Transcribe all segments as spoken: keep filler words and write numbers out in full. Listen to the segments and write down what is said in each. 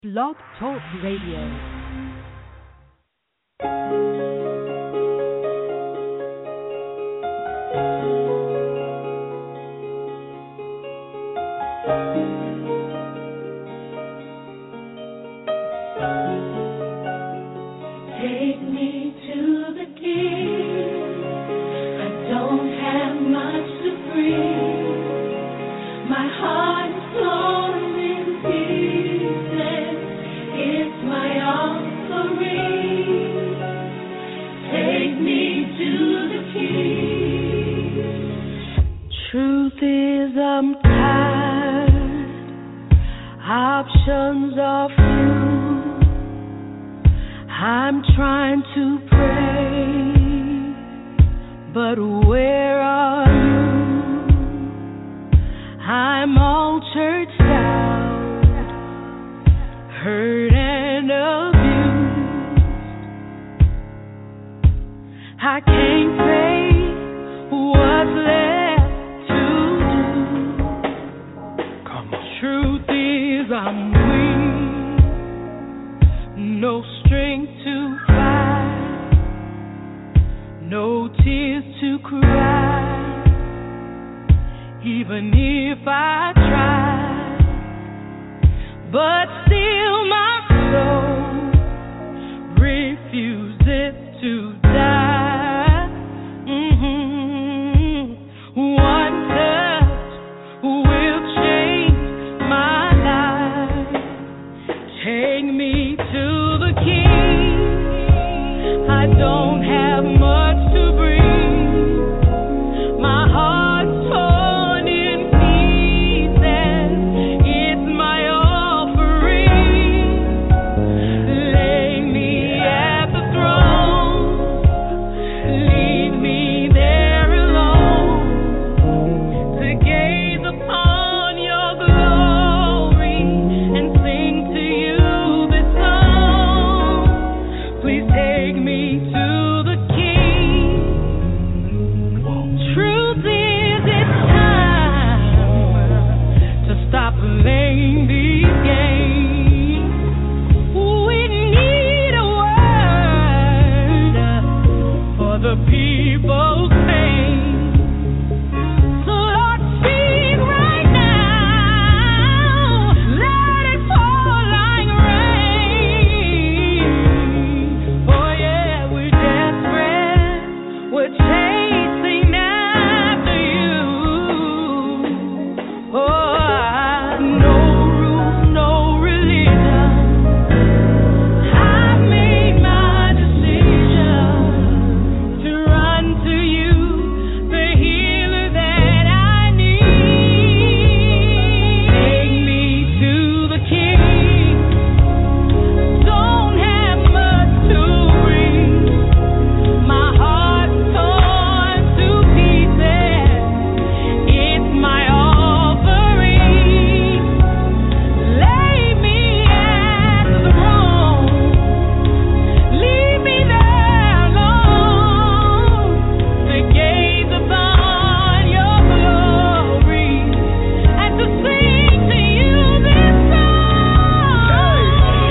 Blog Talk Radio. Options are few. I'm trying to pray, but where are you? I'm all churched out, hurt and abused. I can't say what's left to do. Come on. Truth is I'm weak, no strength to fight, no tears to cry, even if I try, but still my soul refuses to die. Mm-hmm. One touch will change my life. Take me to the King. I don't have much to bring. My heart's torn in pieces. It's my offering. Lay me at the throne. Leave me there alone to gaze upon your glory and sing to you this song. Please take me to the King. Truth is, it's time to stop playing these games. We need a word for the people's pain. So Lord, speak right now. Let it fall like rain. Oh yeah, we're desperate. We're chasing after you. Oh, no rules, no religion. I've made my decision to run to you, the healer that I need. Take me to the King. Don't have much to bring. My heart's torn to pieces. It's my offering. Lay me at the throne. Leave me there alone to gaze upon your glory and to sing to you this song.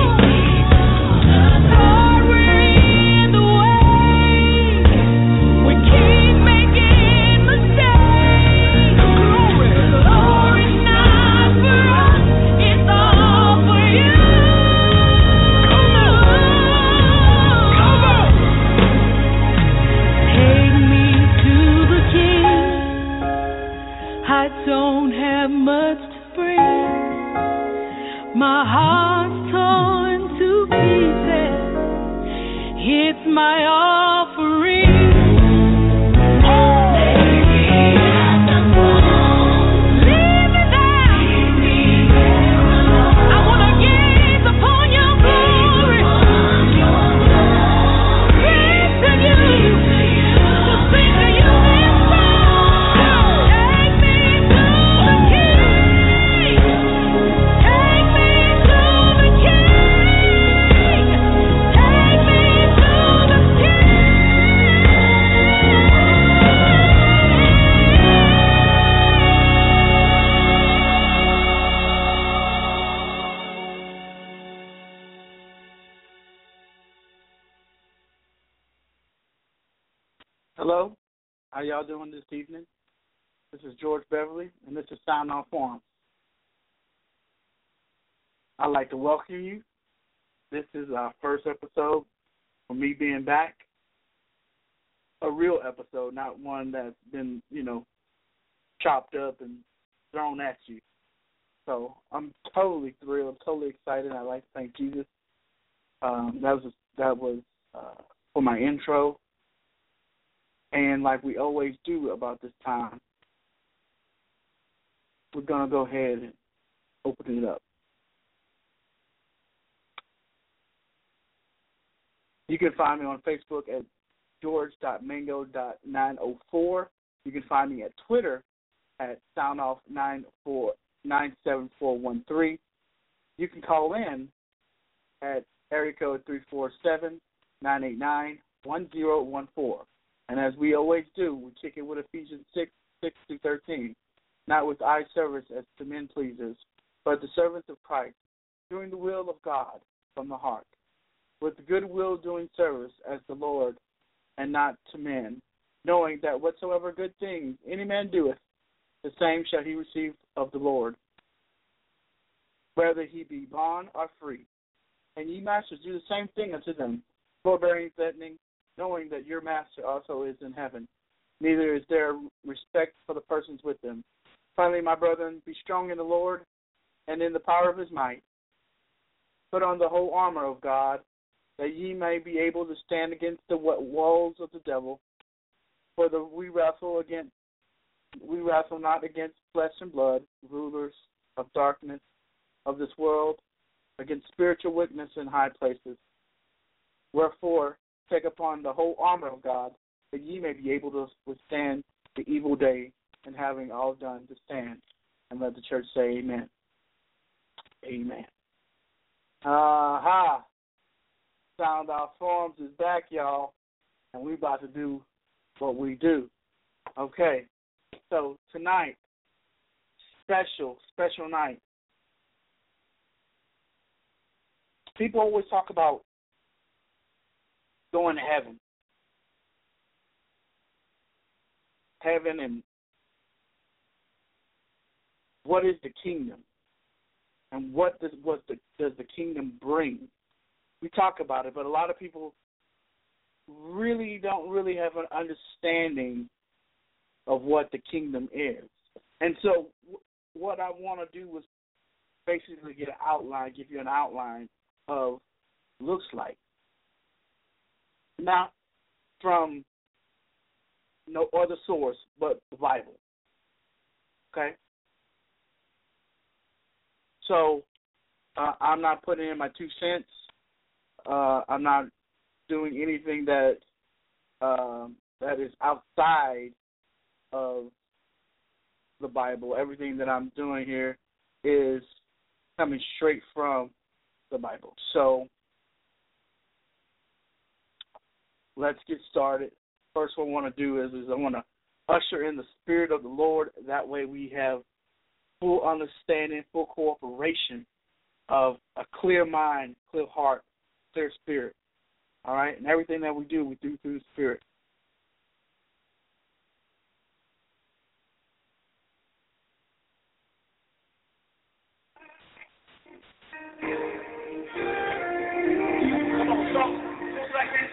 Lord, we're in the way. We keep making mistakes. Glory's not for us, it's all for you. Take me to the King. I don't have much to bring. My heart's torn to pieces. It's my offering. Leave me there. I wanna gaze upon your glory. Sing to you. To sing to you this song. Take me to the King. Take me to the King. Take me to the King. Hello, how y'all doing this evening? This is George Beverly, and this is Sound On Forums. I'd like to welcome you. This is our first episode for me being back. A real episode, not one that's been, you know, chopped up and thrown at you. So I'm totally thrilled, totally excited. I'd like to thank Jesus. Um, that was that was uh, for my intro. And like we always do about this time, we're going to go ahead and open it up. You can find me on Facebook at george dot mango dot nine oh four. You can find me at Twitter at soundoff nine seven four one three. You can call in at area code three four seven, nine eight nine, one zero one four. And as we always do, we kick it with Ephesians six, six through thirteen, not with eye service as to men pleasers, but the servants of Christ, doing the will of God from the heart, with good will doing service as the Lord and not to men, knowing that whatsoever good things any man doeth, the same shall he receive of the Lord, whether he be bond or free. And ye masters, do the same thing unto them, forbearing, threatening, knowing that your master also is in heaven. Neither is there respect for the persons with them. Finally, my brethren, be strong in the Lord and in the power of his might. Put on the whole armor of God, that ye may be able to stand against the walls of the devil. For the, we wrestle against, we wrestle not against flesh and blood, rulers of darkness of this world, against spiritual wickedness in high places. Wherefore, take upon the whole armor of God, that ye may be able to withstand the evil day, and having all done to stand. And let the church say amen. Amen. Aha. Sound Our Forums is back, y'all, and we about to do what we do. Okay, so tonight, special, special night. People always talk about going to heaven. Heaven and what is the kingdom? And what does what the, does the kingdom bring? We talk about it, but a lot of people really don't really have an understanding of what the kingdom is. And so w- what I want to do is basically get an outline, give you an outline of looks like. Not from no other source but the Bible. Okay? So uh, I'm not putting in my two cents. Uh, I'm not doing anything that um, that is outside of the Bible. Everything that I'm doing here is coming straight from the Bible. So let's get started. First what I want to do is, is I want to usher in the Spirit of the Lord. That way we have full understanding, full cooperation of a clear mind, clear heart, clear spirit. All right? And everything that we do, we do through the Spirit. Come on, so just like this.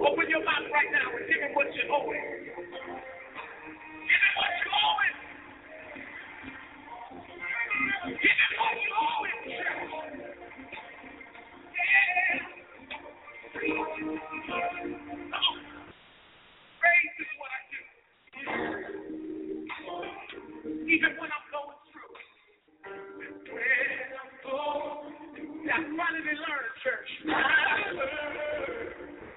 Open your mouth right now and give him what you owe him. Give him what you owe him. Give him what you owe him. Yeah. Come on. Praise is what I do. Even when I'm going through. When I'm going through. I finally learned, church. I learned.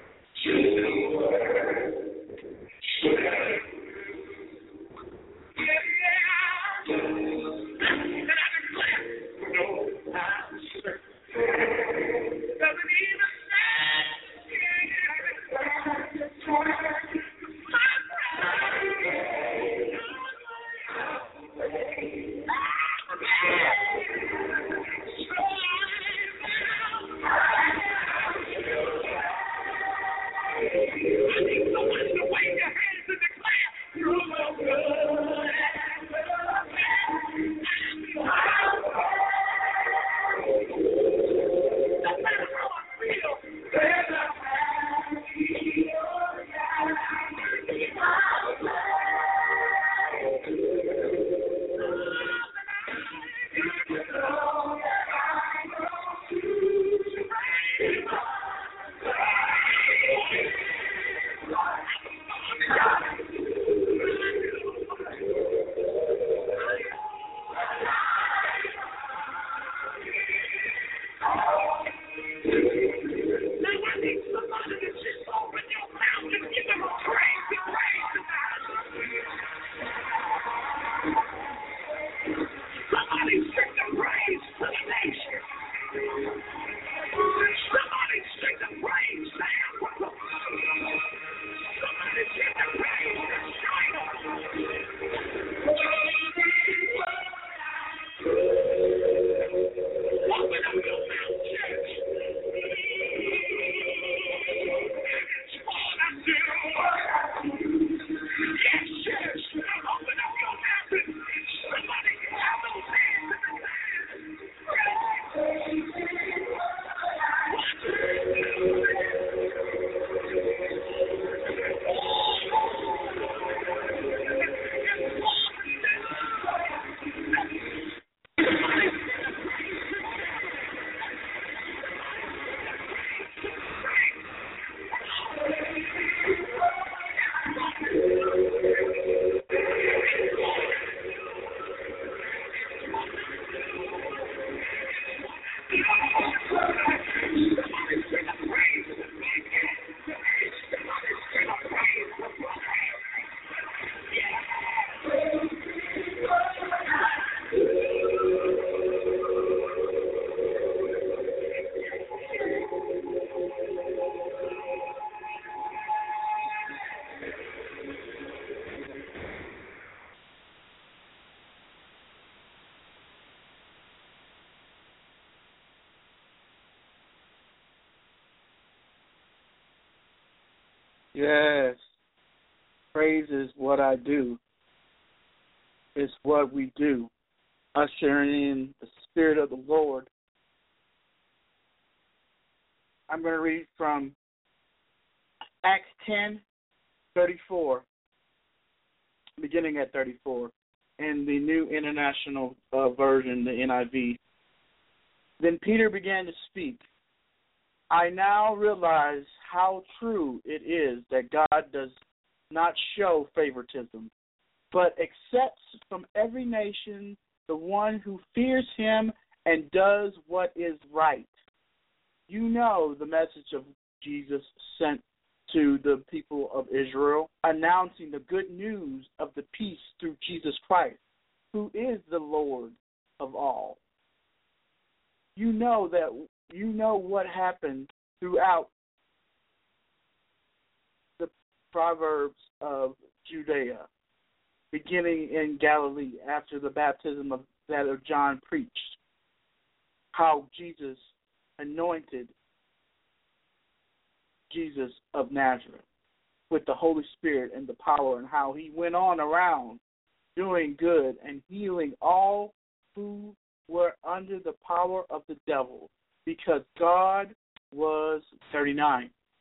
Yes. Praise is what I do. It's what we do. Ushering in the Spirit of the Lord. I'm going to read from Acts ten, thirty-four, beginning at thirty-four, in the New International uh, Version, the N I V. Then Peter began to speak. I now realize how true it is that God does not show favoritism, but accepts from every nation the one who fears him and does what is right. You know the message of Jesus sent to the people of Israel, announcing the good news of the peace through Jesus Christ, who is the Lord of all. You know that you know what happened throughout the proverbs of Judea, beginning in Galilee after the baptism of that of John preached, how Jesus anointed Jesus of Nazareth with the Holy Spirit and the power, and how he went on around doing good and healing all who were under the power of the devil, because God was thirty-nine,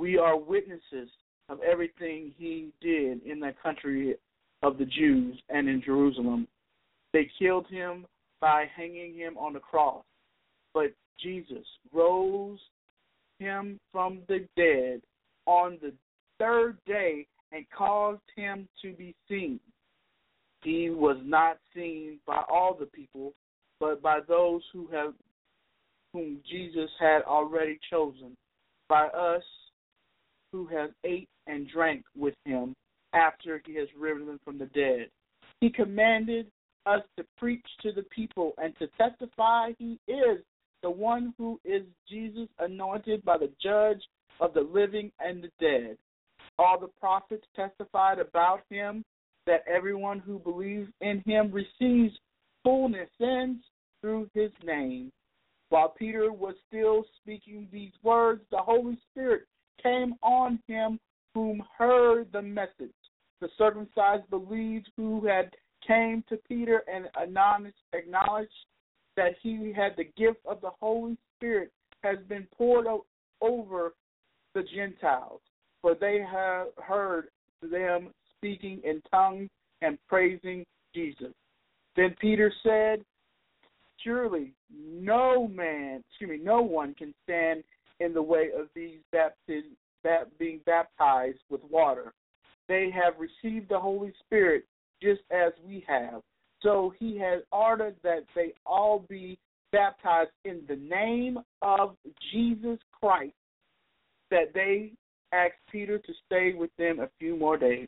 We are witnesses of everything he did in that country of the Jews and in Jerusalem. They killed him by hanging him on the cross. But Jesus rose him from the dead on the third day and caused him to be seen. He was not seen by all the people, but by those who have whom Jesus had already chosen, by us who have ate and drank with him after he has risen from the dead. He commanded us to preach to the people and to testify he is the one who is Jesus, anointed by the judge of the living and the dead. All the prophets testified about him, that everyone who believes in him receives fullness sins through his name. While Peter was still speaking these words, the Holy Spirit came on him whom heard the message. The circumcised believed who had came to Peter and acknowledged that he had the gift of the Holy Spirit has been poured over the Gentiles, for they have heard them speaking in tongues and praising Jesus. Then Peter said, surely no man, excuse me, no one can stand in the way of these baptized, being baptized with water. They have received the Holy Spirit just as we have. So he has ordered that they all be baptized in the name of Jesus Christ, that they asked Peter to stay with them a few more days.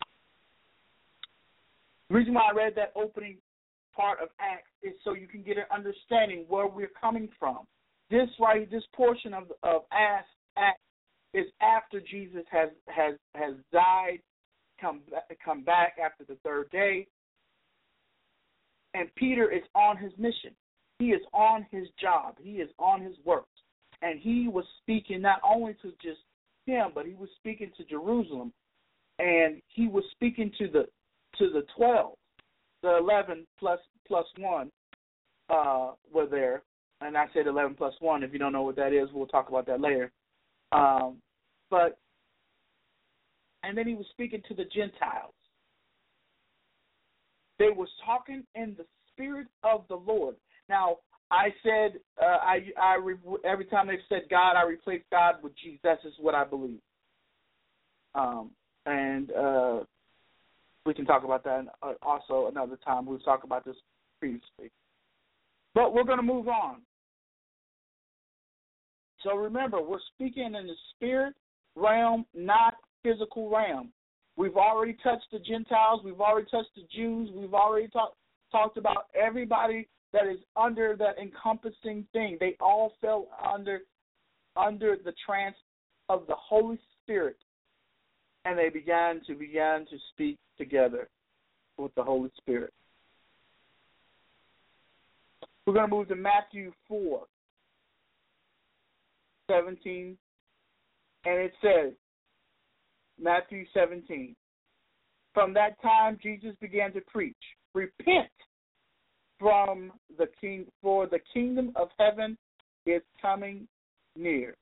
The reason why I read that opening part of Acts is so you can get an understanding where we're coming from. This right, this portion of of Acts, Acts is after Jesus has has has died, come come back after the third day, and Peter is on his mission. He is on his job. He is on his work, and he was speaking not only to just him, but he was speaking to Jerusalem, and he was speaking to the to the twelve, the eleven plus plus one uh, were there, and I said eleven plus one. If you don't know what that is, we'll talk about that later. Um, but and then he was speaking to the Gentiles. They was talking in the Spirit of the Lord. Now, I said uh, I I every time they said God, I replaced God with Jesus. That's just what I believe. Um, and uh, we can talk about that also another time. We'll talk about this previously. But we're going to move on. So remember, we're speaking in the spirit realm, not physical realm. We've already touched the Gentiles. We've already touched the Jews. We've already talk, talked about everybody that is under that encompassing thing. They all fell under under the trance of the Holy Spirit, and they began to began to speak together with the Holy Spirit. We're going to move to Matthew four, seventeen, and it says, Matthew seventeen, from that time Jesus began to preach, repent from the king, for the kingdom of heaven is coming near.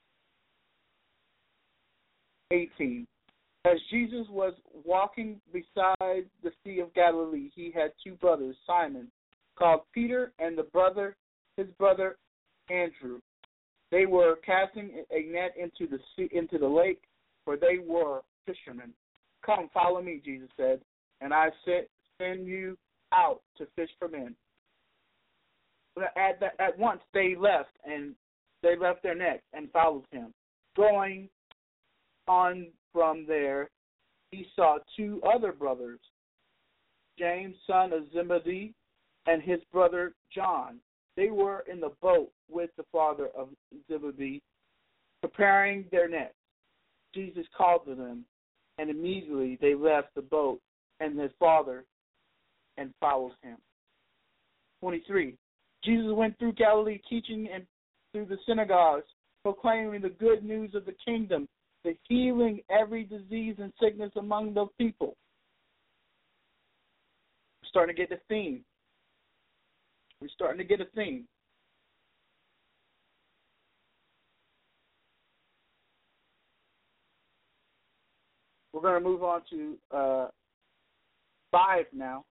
eighteen, as Jesus was walking beside the Sea of Galilee, he had two brothers, Simon, called Peter, and the brother, his brother Andrew. They were casting a net into the sea, into the lake, for they were fishermen. Come, follow me, Jesus said, and I send you out to fish for men. At, the, at once they left, and they left their nets and followed him. Going on from there, he saw two other brothers, James, son of Zebedee, and his brother John. They were in the boat with the father of Zebedee, preparing their nets. Jesus called to them, and immediately they left the boat and their father and followed him. twenty-three. Jesus went through Galilee, teaching and through the synagogues, proclaiming the good news of the kingdom, the healing every disease and sickness among the people. We're starting to get the theme. We're starting to get a theme. We're going to move on to uh, five now.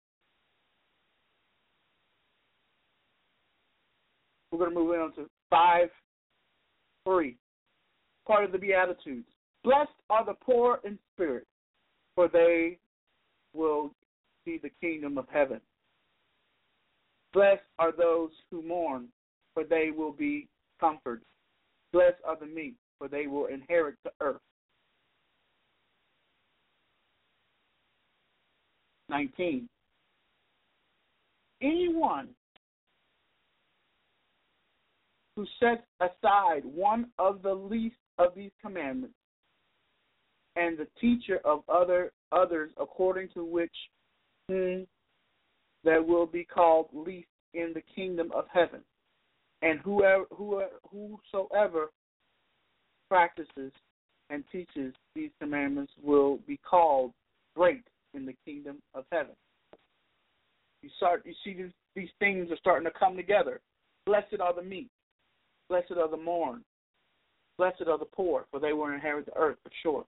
We're going to move on to five, three. Part of the Beatitudes. Blessed are the poor in spirit, for they will see the kingdom of heaven. Blessed are those who mourn, for they will be comforted. Blessed are the meek, for they will inherit the earth. nineteen. Anyone who sets aside one of the least of these commandments and the teacher of other others according to which whom that will be called least in the kingdom of heaven, and whoever, whoever whosoever practices and teaches these commandments will be called great in the kingdom of heaven. You start, you see these, these things are starting to come together. Blessed are the meek. Blessed are the mourn. Blessed are the poor, for they will inherit the earth, for sure.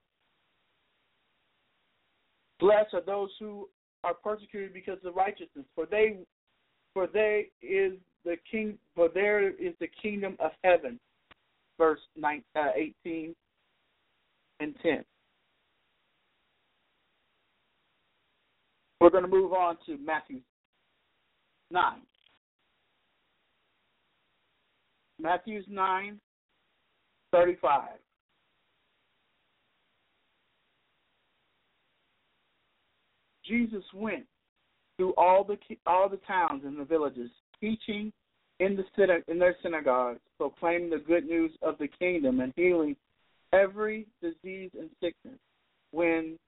Blessed are those who are persecuted because of righteousness, for they, for they is the king, for there is the kingdom of heaven. Verse nine, uh, eighteen and ten. We're going to move on to Matthew nine. Matthew nine, thirty-five. Jesus went through all the all the towns and the villages, teaching in the in their synagogues, proclaiming the good news of the kingdom and healing every disease and sickness. When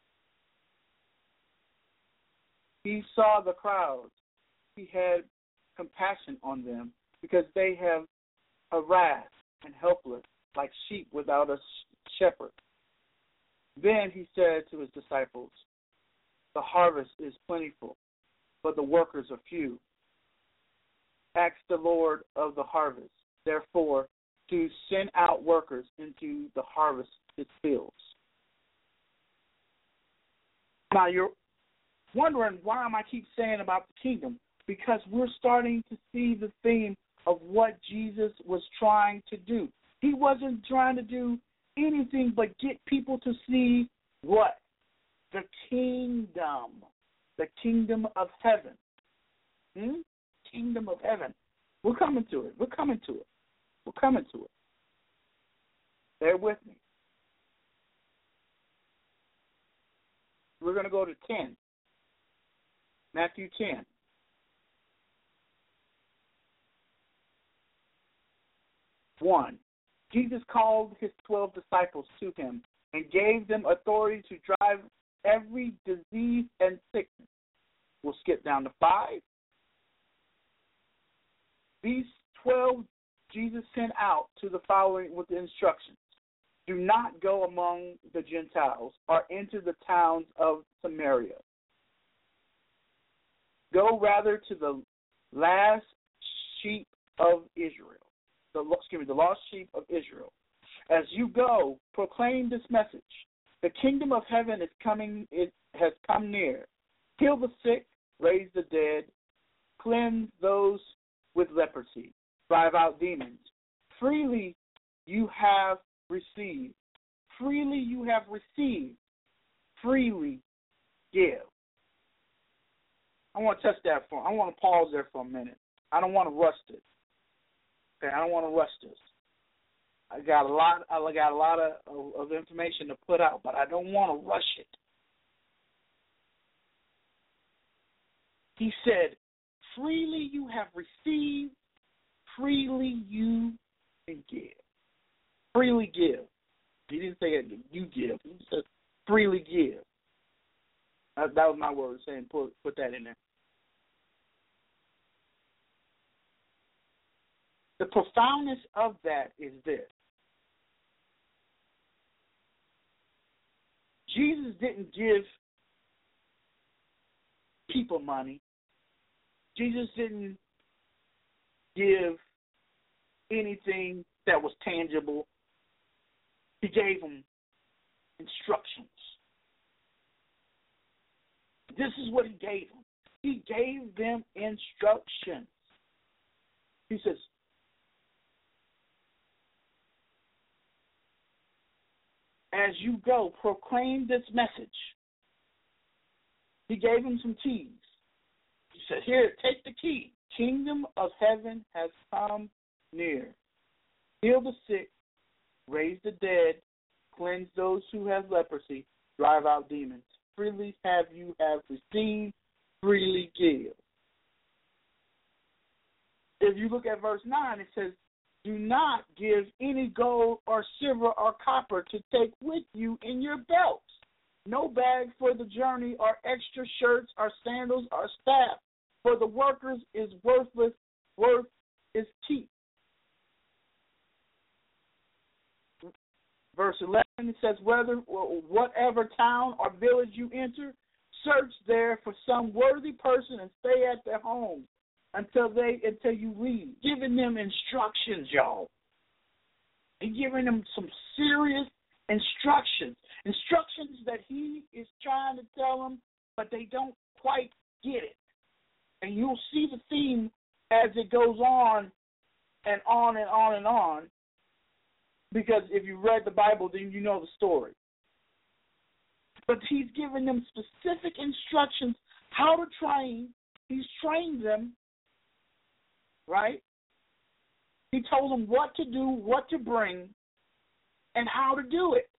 he saw the crowds, he had compassion on them, because they have harassed and helpless, like sheep without a shepherd. Then he said to his disciples, the harvest is plentiful, but the workers are few. Ask the Lord of the harvest, therefore, to send out workers into the harvest his fields. Now you're wondering, why am I keep saying about the kingdom? Because we're starting to see the theme of what Jesus was trying to do. He wasn't trying to do anything but get people to see what? The kingdom. The kingdom of heaven. Hmm? Kingdom of heaven. We're coming to it. We're coming to it. We're coming to it. Bear with me. We're going to go to ten. Matthew ten. One. Jesus called his twelve disciples to him and gave them authority to drive every disease and sickness. We'll skip down to five. These twelve Jesus sent out to the following with the instructions. Do not go among the Gentiles or into the towns of Samaria. Go rather to the last sheep of Israel. The, excuse me, the lost sheep of Israel. As you go, proclaim this message. The kingdom of heaven is coming, it has come near. Heal the sick, raise the dead, cleanse those with leprosy, drive out demons. Freely you have received. Freely you have received. Freely give. I want to touch that for, I want to pause there for a minute. I don't want to rush this. Okay, I don't want to rush this. I got a lot. I got a lot of, of, of information to put out, but I don't want to rush it. He said, "Freely you have received, freely you can give. Freely give." He didn't say it, you give. He said, "Freely give." That, that was my word saying put put that in there. The profoundness of that is this. Jesus didn't give people money. Jesus didn't give anything that was tangible. He gave them instructions. This is what he gave them. He gave them instructions. He says, as you go, proclaim this message. He gave them some keys. He said, here, take the key. Kingdom of heaven has come near. Heal the sick, raise the dead, cleanse those who have leprosy, drive out demons. Freely have you have received, freely give. If you look at verse nine, it says, do not give any gold or silver or copper to take with you in your belts. No bag for the journey or extra shirts or sandals or staff. For the workers is worthless, worth is cheap. Verse eleven, it says, whether whatever town or village you enter, search there for some worthy person and stay at their home until they until you leave. Giving them instructions, y'all. And giving them some serious instructions. Instructions that he is trying to tell them, but they don't quite get it. And you'll see the theme as it goes on and on and on and on. Because if you read the Bible, then you know the story. But he's giving them specific instructions how to train. He's trained them, right? He told them what to do, what to bring, and how to do it.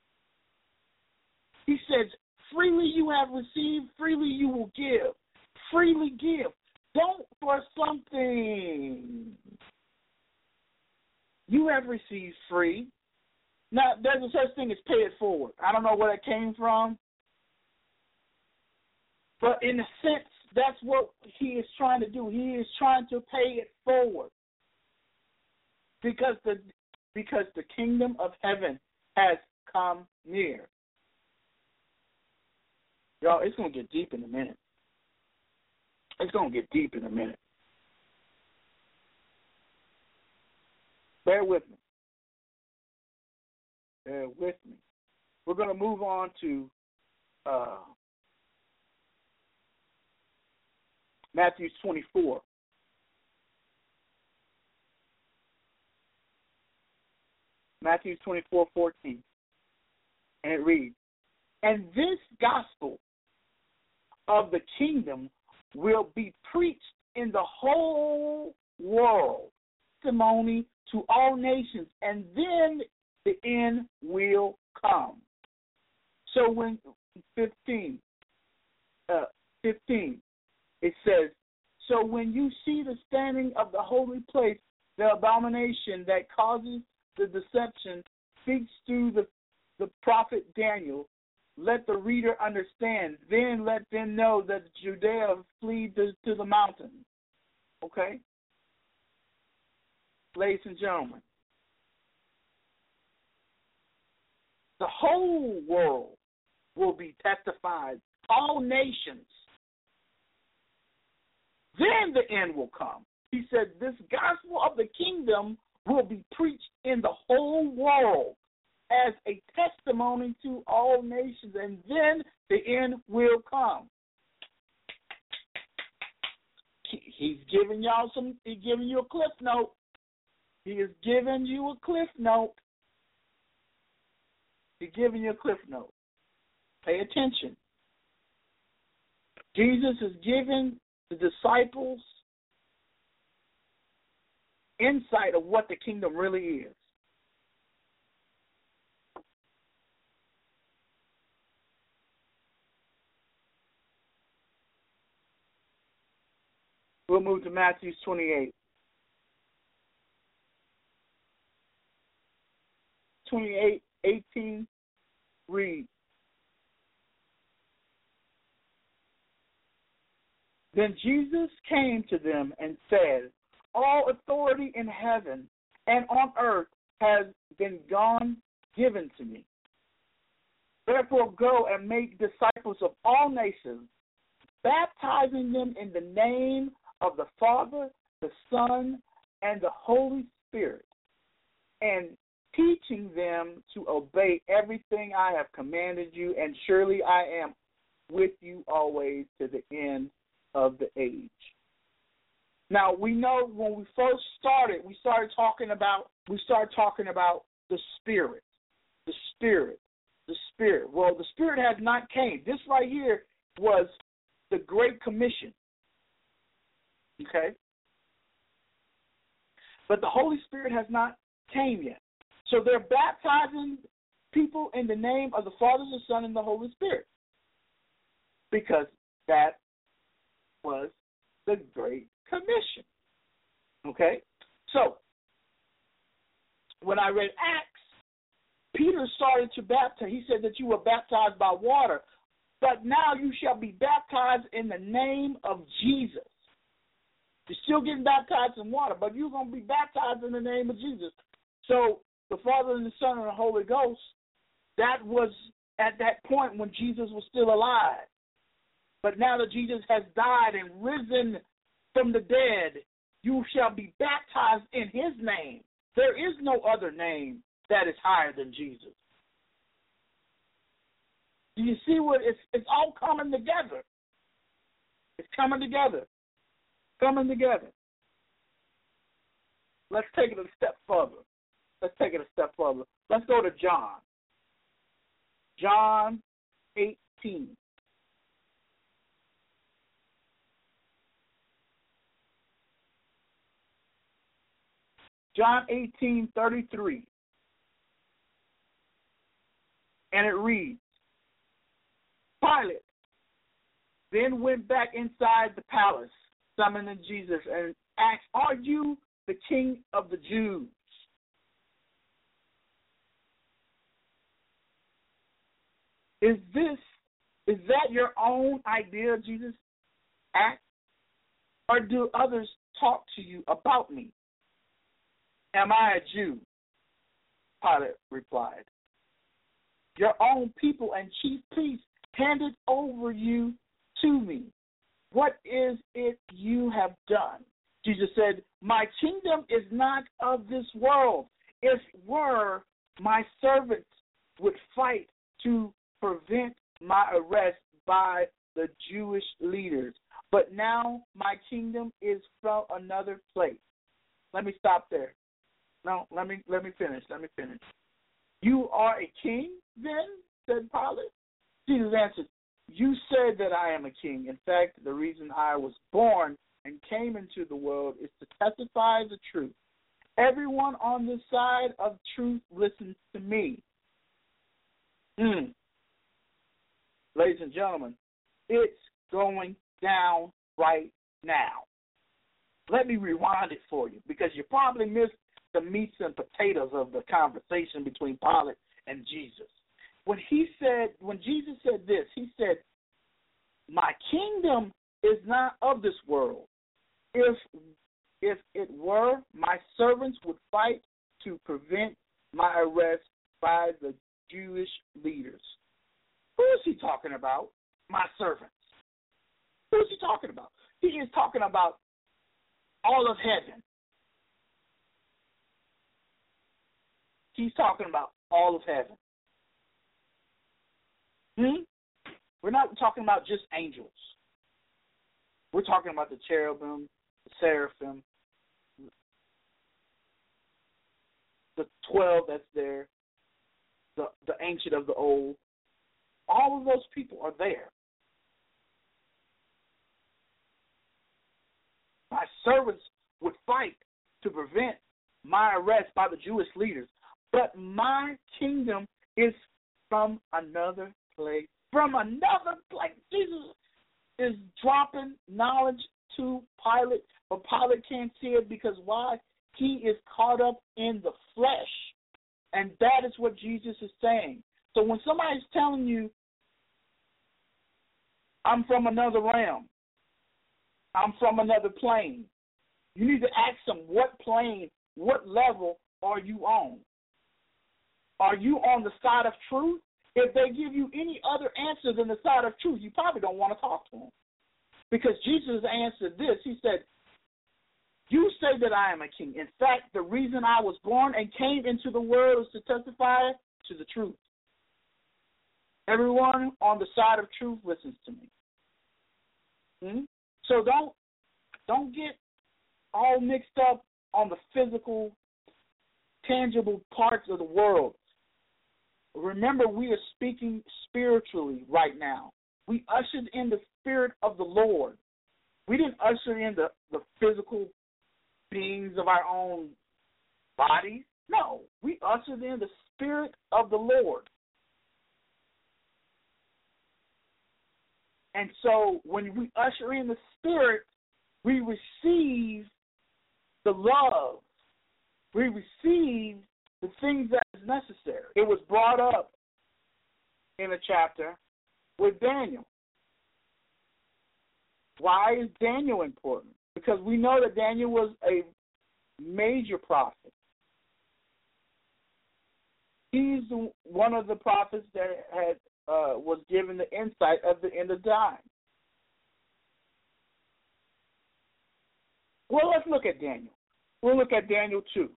He says, freely you have received, freely you will give. Freely give. Don't for something you have received free. Now, there's a such thing as pay it forward. I don't know where that came from. But in a sense, that's what he is trying to do. He is trying to pay it forward. Because the because the kingdom of heaven has come near. Y'all, it's going to get deep in a minute. It's going to get deep in a minute. Bear with me. Bear with me. We're going to move on to uh, Matthew twenty-four. Matthew twenty-four, fourteen. And it reads, and this gospel of the kingdom will be preached in the whole world, testimony to all nations, and then the end will come. So when fifteen, uh, fifteen, it says, so when you see the standing of the holy place, the abomination that causes the deception speaks through the, the prophet Daniel, let the reader understand. Then let them know that Judea flee to, to the mountains. Okay? Ladies and gentlemen, the whole world will be testified, all nations. Then the end will come. He said this gospel of the kingdom will be preached in the whole world as a testimony to all nations, and then the end will come. He's giving y'all some, he's giving you a cliff note. He is giving you a cliff note. He's giving you a cliff note. Pay attention. Jesus is giving the disciples insight of what the kingdom really is. We'll move to Matthew twenty-eight. twenty-eight, eighteen, read. Then Jesus came to them and said, all authority in heaven and on earth has been gone given to me. Therefore go and make disciples of all nations, baptizing them in the name of the Father, the Son, and the Holy Spirit, and teaching them to obey everything I have commanded you, and surely I am with you always to the end of the age. Now, we know when we first started, we started talking about, we started talking about the Spirit, the Spirit, the Spirit. Well, the Spirit has not came. This right here was the Great Commission, okay? But the Holy Spirit has not came yet. So they're baptizing people in the name of the Father, the Son, and the Holy Spirit because that was the Great Commission. Okay? So, when I read Acts, Peter started to baptize. He said that you were baptized by water, but now you shall be baptized in the name of Jesus. You're still getting baptized in water, but you're going to be baptized in the name of Jesus. So, the Father and the Son and the Holy Ghost, that was at that point when Jesus was still alive. But now that Jesus has died and risen from the dead, you shall be baptized in his name. There is no other name that is higher than Jesus. Do you see what it's, it's all coming together? It's coming together. Coming together. Let's take it a step further. Let's take it a step further. Let's go to John. John eighteen. John eighteen thirty-three. And it reads, Pilate then went back inside the palace, summoning Jesus, and asked, Are you the king of the Jews? Is this, is that your own idea, Jesus asked? Or do others talk to you about me? Am I a Jew? Pilate replied. Your own people and chief priests handed over you to me. What is it you have done? Jesus said, My kingdom is not of this world. If it were, my servants would fight to prevent my arrest by the Jewish leaders. But now my kingdom is from another place. Let me stop there. No, let me let me finish. Let me finish. You are a king, then? Said Pilate. Jesus answered, You said that I am a king. In fact, the reason I was born and came into the world is to testify the truth. Everyone on this side of truth listens to me. Mm. Ladies and gentlemen, it's going down right now. Let me rewind it for you because you probably missed the meats and potatoes of the conversation between Pilate and Jesus. When he said, when Jesus said this, he said, My kingdom is not of this world. If if it were, my servants would fight to prevent my arrest by the Jewish leaders. Who is he talking about? My servants. Who is he talking about? He is talking about all of heaven. He's talking about all of heaven. Hmm? We're not talking about just angels. We're talking about the cherubim, the seraphim, the twelve that's there, the, the ancient of the old. All of those people are there. My servants would fight to prevent my arrest by the Jewish leaders. But my kingdom is from another place. From another place. Jesus is dropping knowledge to Pilate, but Pilate can't see it because why? He is caught up in the flesh. And that is what Jesus is saying. So when somebody's telling you, I'm from another realm, I'm from another plane, you need to ask them what plane, what level are you on? Are you on the side of truth? If they give you any other answer than the side of truth, you probably don't want to talk to them. Because Jesus answered this. He said, you say that I am a king. In fact, the reason I was born and came into the world is to testify to the truth. Everyone on the side of truth listens to me. Hmm? So don't don't get all mixed up on the physical, tangible parts of the world. Remember, we are speaking spiritually right now. We ushered in the Spirit of the Lord. We didn't usher in the, the physical beings of our own bodies. No, we ushered in the Spirit of the Lord. And so when we usher in the Spirit, we receive the love. We receive the things that is necessary. It was brought up in a chapter with Daniel. Why is Daniel important? Because we know that Daniel was a major prophet. He's one of the prophets that had uh, was given the insight of the end of time. Well, let's look at Daniel. We'll look at Daniel two.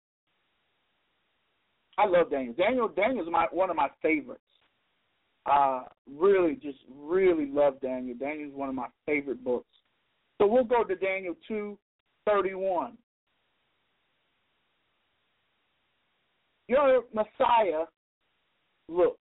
I love Daniel. Daniel Daniel's my one of my favorites. Uh, really, just really love Daniel. Daniel's one of my favorite books. So we'll go to Daniel two thirty-one. Your Messiah looked.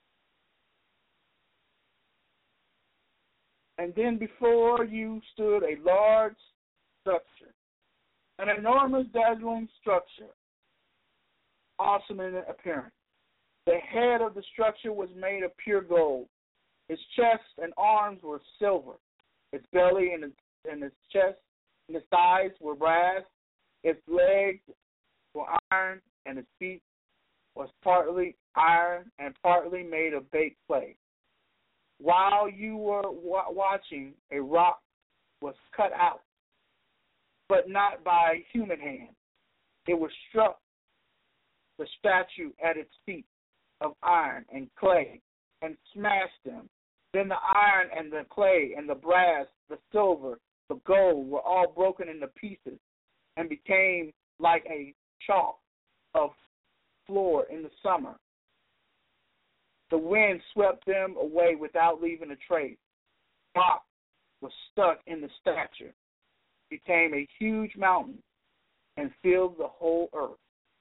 And then before you stood a large structure, an enormous dazzling structure, awesome in appearance. The head of the structure was made of pure gold. Its chest and arms were silver. Its belly and its, and its chest and its thighs were brass. Its legs were iron, and its feet was partly iron and partly made of baked clay. While you were wa- watching, a rock was cut out, but not by human hand. It was struck the statue at its feet of iron and clay and smashed them. Then the iron and the clay and the brass, the silver, the gold were all broken into pieces and became like a chalk of floor in the summer. The wind swept them away without leaving a trace. Rock was stuck in the statue, became a huge mountain, and filled the whole earth.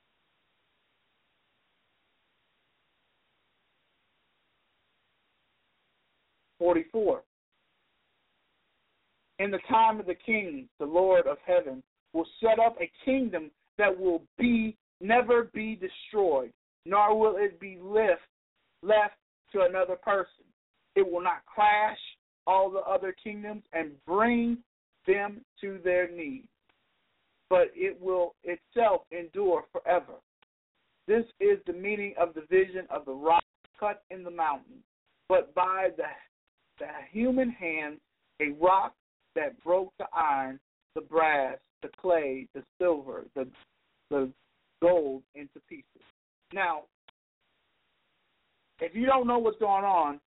forty-four. In the time of the king, the Lord of heaven will set up a kingdom that will be never be destroyed, nor will it be left left to another person. It will not crash all the other kingdoms and bring them to their knees, but it will itself endure forever. This is the meaning of the vision of the rock cut in the mountain, but by the, the human hand, a rock that broke the iron, the brass, the clay, the silver, the, the gold into pieces. Now, if you don't know what's going on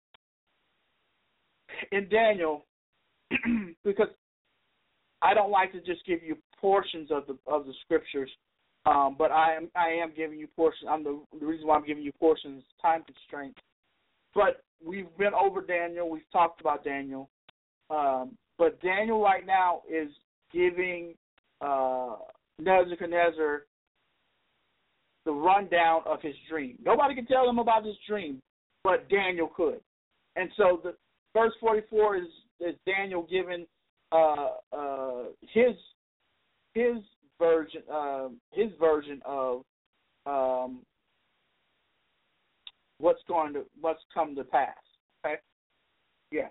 in Daniel, because I don't like to just give you portions of the of the scriptures, um, but I am I am giving you portions. I'm the, the reason why I'm giving you portions is time constraint. But we've been over Daniel. We've talked about Daniel. Um, but Daniel right now is giving uh, Nebuchadnezzar the rundown of his dream. Nobody can tell him about his dream, but Daniel could. And so the verse forty-four is, is Daniel giving uh, uh, his his version uh, his version of um, what's going to what's come to pass. Okay, yeah.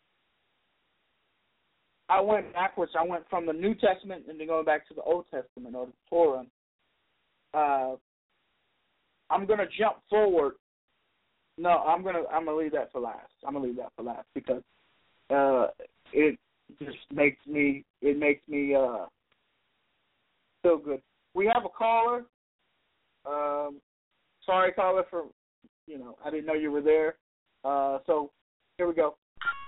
I went backwards. I went from the New Testament and then going back to the Old Testament or the Torah. Uh, I'm gonna jump forward. No, I'm gonna I'm gonna leave that for last. I'm gonna leave that for last because uh, it just makes me it makes me uh, feel good. We have a caller. Um, sorry, caller, for you know I didn't know you were there. Uh, so here we go.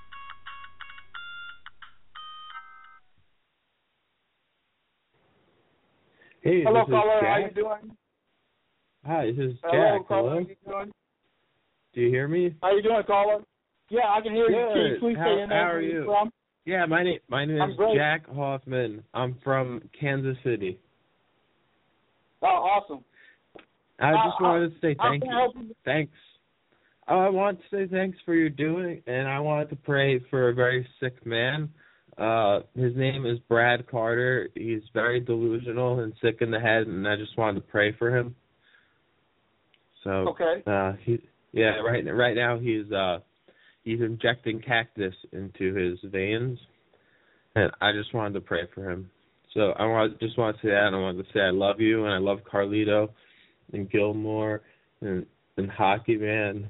Hey, hello, this caller. Is How Jack. you doing? Hi, this is Hello, Jack. caller. Hello. How you doing? Do you hear me? How you doing, caller? Yeah, I can hear you. Can you Good. please How, say your name? how are Where you? From? Yeah, my name my name I'm is great. Jack Hoffman. I'm from Kansas City. Oh, awesome. I Uh, just wanted to say how thank can I you. help you? Thanks. Oh, I want to say thanks for your doing, and I wanted to pray for a very sick man. Uh, his name is Brad Carter. He's very delusional and sick in the head, and I just wanted to pray for him. So, Okay. uh, he, yeah, right, right now he's uh, he's injecting cactus into his veins, and I just wanted to pray for him. So I want, just want to say that, and I wanted to say I love you, and I love Carlito, and Gilmore, and and Hockey Man,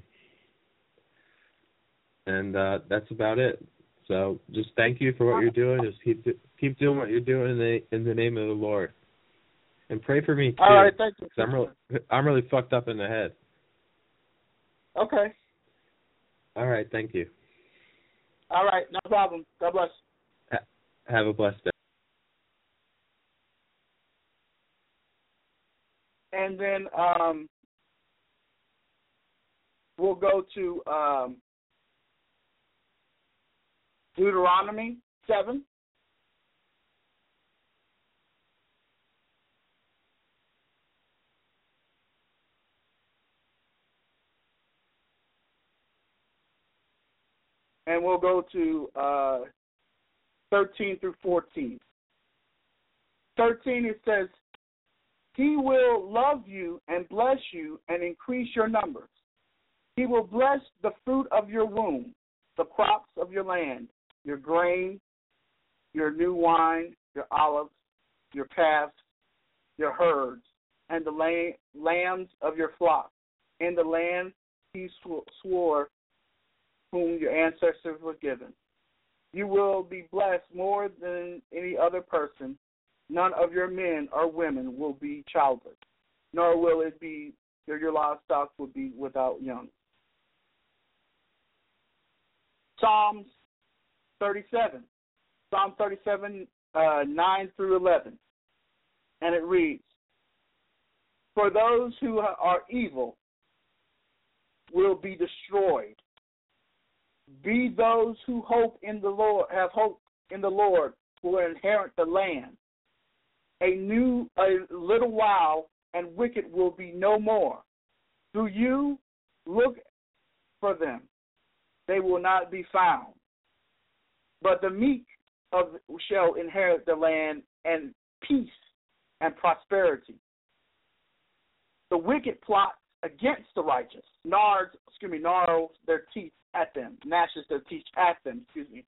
and uh, that's about it. So just thank you for what you're doing. Just keep keep doing what you're doing in the in the name of the Lord, and pray for me too. All right, thank you. 'Cause I'm really I'm really fucked up in the head. Okay. All right, thank you. All right, no problem. God bless. Ha- have a blessed day. And then um, we'll go to um, Deuteronomy seven. And we'll go to uh, thirteen through fourteen. thirteen, it says, He will love you and bless you and increase your numbers. He will bless the fruit of your womb, the crops of your land, your grain, your new wine, your olives, your calves, your herds, and the lamb, lambs of your flock, in the land he sw- swore whom your ancestors were given. You will be blessed more than any other person. None of your men or women will be childless, nor will it be your, your livestock will be without young. Psalms thirty-seven. Psalm thirty-seven, uh, nine through eleven. And it reads, For those who are evil will be destroyed. Be those who hope in the Lord, have hope in the Lord, who will inherit the land. A new, a little while, and wicked will be no more. Do you look for them? They will not be found. But the meek of shall inherit the land, and peace and prosperity. The wicked plot against the righteous. Nards, excuse me, gnarls their teeth at them, gnashes their teeth at them, excuse me.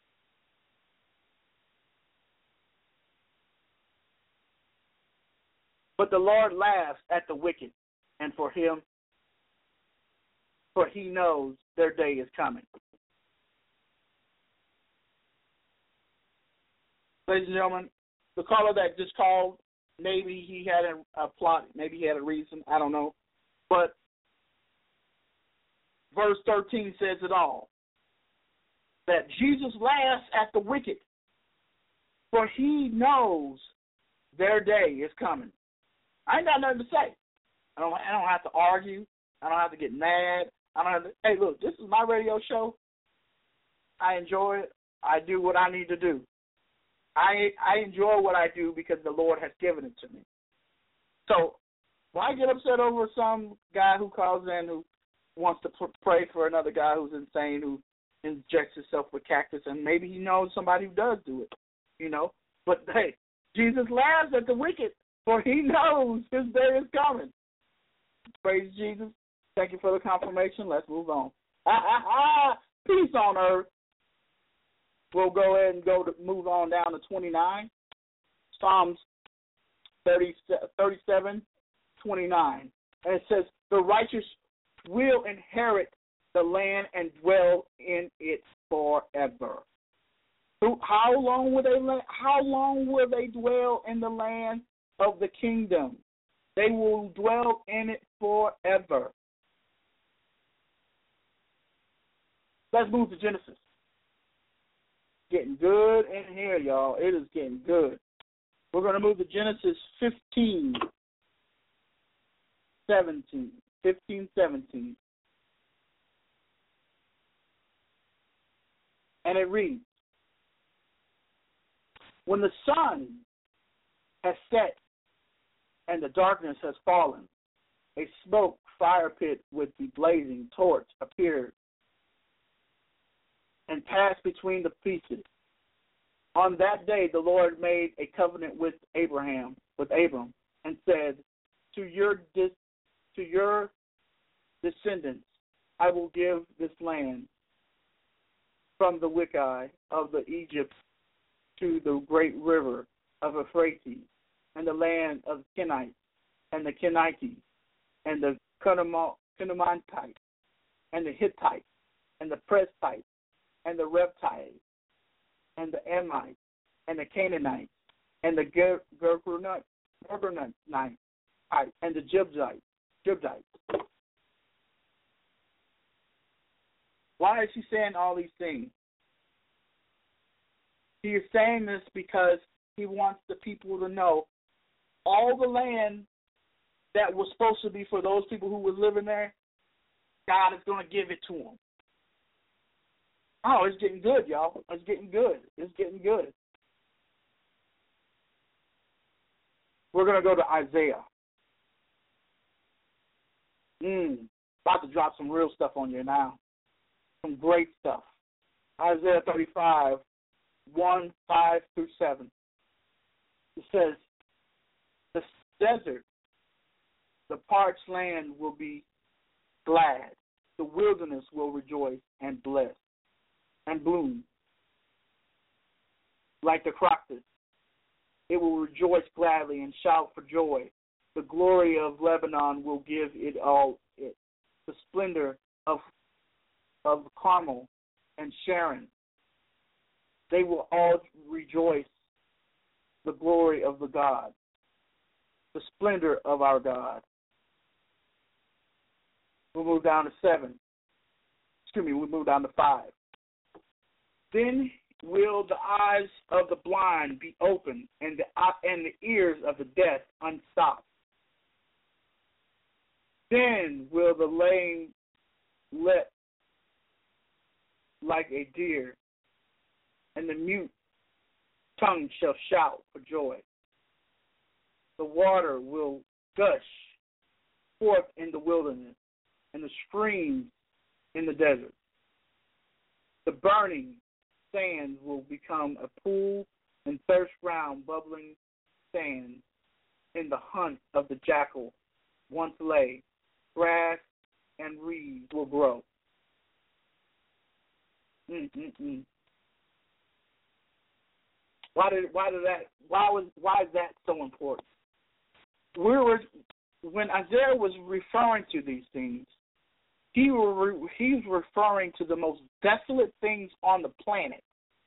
But the Lord laughs at the wicked, and for him, for he knows their day is coming. Ladies and gentlemen, the caller that just called, maybe he had a, a plot, maybe he had a reason, I don't know. But verse thirteen says it all. That Jesus laughs at the wicked, for he knows their day is coming. I ain't got nothing to say. I don't I don't have to argue. I don't have to get mad. I don't have to, hey, look, this is my radio show. I enjoy it. I do what I need to do. I I enjoy what I do because the Lord has given it to me. So why get upset over some guy who calls in who wants to p- pray for another guy who's insane, who injects himself with cactus, and maybe he knows somebody who does do it, you know? But, hey, Jesus laughs at the wicked, for he knows his day is coming. Praise Jesus. Thank you for the confirmation. Let's move on. Peace on earth. We'll go ahead and go to move on down to twenty-nine. Psalms thirty, thirty-seven, twenty-nine. And it says, the righteous will inherit the land and dwell in it forever. How long will they how long will they dwell in the land of the kingdom? They will dwell in it forever. Let's move to Genesis. Getting good in here, y'all. It is getting good. We're going to move to Genesis fifteen, seventeen. fifteen, seventeen. And it reads, when the sun has set and the darkness has fallen, a smoke fire pit with the blazing torch appeared and passed between the pieces. On that day the Lord made a covenant with Abraham, with Abram, and said, To your dis- to your descendants I will give this land, from the Wicai of the Egypt to the great river of Euphrates, and the land of the Kenites, and the Kenites, and the Canaanites, and the Hittites, and the Perizzites, and the Reptiles, and the Ammites, and the Canaanites, and the Gergonites, and the Jebusites. Jebusites. Why is he saying all these things? He is saying this because he wants the people to know all the land that was supposed to be for those people who were living there, God is going to give it to them. Oh, it's getting good, y'all. It's getting good. It's getting good. We're going to go to Isaiah. Mm, about to drop some real stuff on you now. Some great stuff. Isaiah thirty-five, one, five through seven. It says, the desert, the parched land will be glad. The wilderness will rejoice and bless and bloom like the crocus. It will rejoice gladly and shout for joy. The glory of Lebanon will give it all it. The splendor of of Carmel and Sharon. They will all rejoice. The glory of the God. The splendor of our God. We'll move down to seven. Excuse me, we'll move down to five. Then will the eyes of the blind be opened, and the and the ears of the deaf unstopped. Then will the lame let like a deer, and the mute tongue shall shout for joy. The water will gush forth in the wilderness, and the streams in the desert. The burning sands will become a pool, and thirst ground bubbling sand. In the hunt of the jackal once lay, grass and reeds will grow. Mm-mm-mm. Why did why did that why was why is that so important? We were when Isaiah was referring to these things, he were he's referring to the most desolate things on the planet.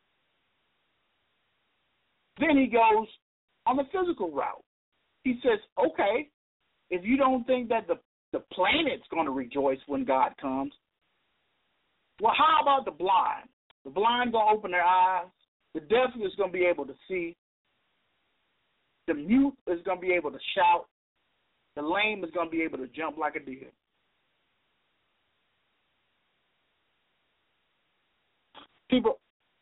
Then he goes on the physical route. He says, okay, if you don't think that the, the planet's going to rejoice when God comes, well, how about the blind? The blind going to open their eyes. The deaf is going to be able to see. The mute is going to be able to shout. The lame is going to be able to jump like a deer. People,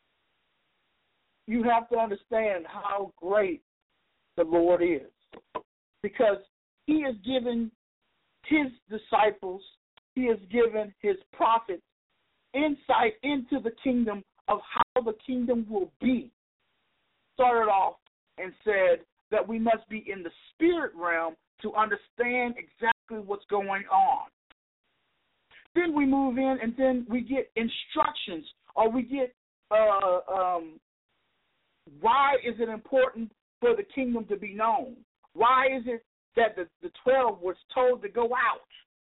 you have to understand how great the Lord is, because he has given his disciples, he has given his prophets insight into the kingdom of how the kingdom will be. Started off and said that we must be in the spirit realm to understand exactly what's going on. Then we move in and then we get instructions, or we get uh, um, why is it important for the kingdom to be known? Why is it that the, the twelve was told to go out?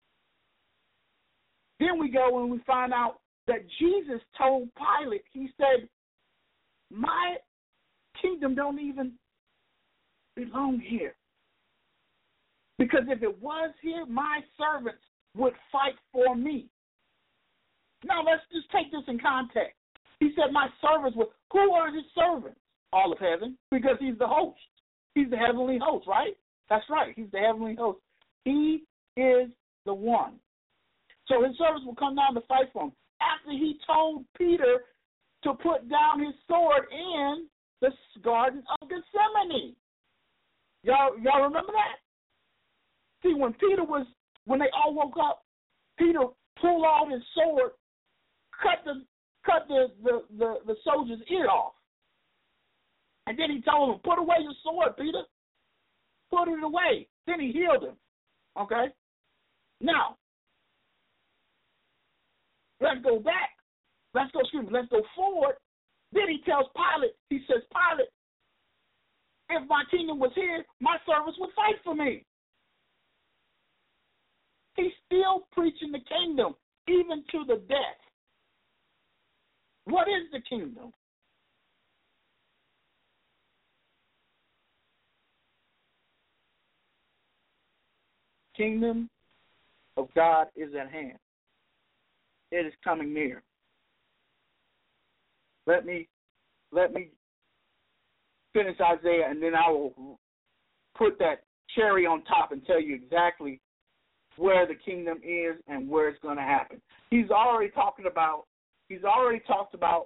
Then we go and we find out that Jesus told Pilate, he said, my kingdom don't even belong here. Because if it was here, my servants would fight for me. Now, let's just take this in context. He said, my servants would. Who are his servants? All of heaven, because he's the host. He's the heavenly host, right? That's right. He's the heavenly host. He is the one. So his servants will come down to fight for him. After he told Peter to put down his sword in the Garden of Gethsemane. Y'all, y'all remember that? See, when Peter was, when they all woke up, Peter pulled out his sword, cut the cut the, the, the, the soldier's ear off. And then he told him, put away your sword, Peter. Put it away. Then he healed him. Okay? Now, let's go back. Let's go, excuse me, let's go forward. Then he tells Pilate, he says, Pilate, if my kingdom was here, my servants would fight for me. He's still preaching the kingdom, even to the death. What is the kingdom? Kingdom of God is at hand. It is coming near. Let me let me finish Isaiah, and then I will put that cherry on top and tell you exactly where the kingdom is and where it's going to happen. He's already talking about he's already talked about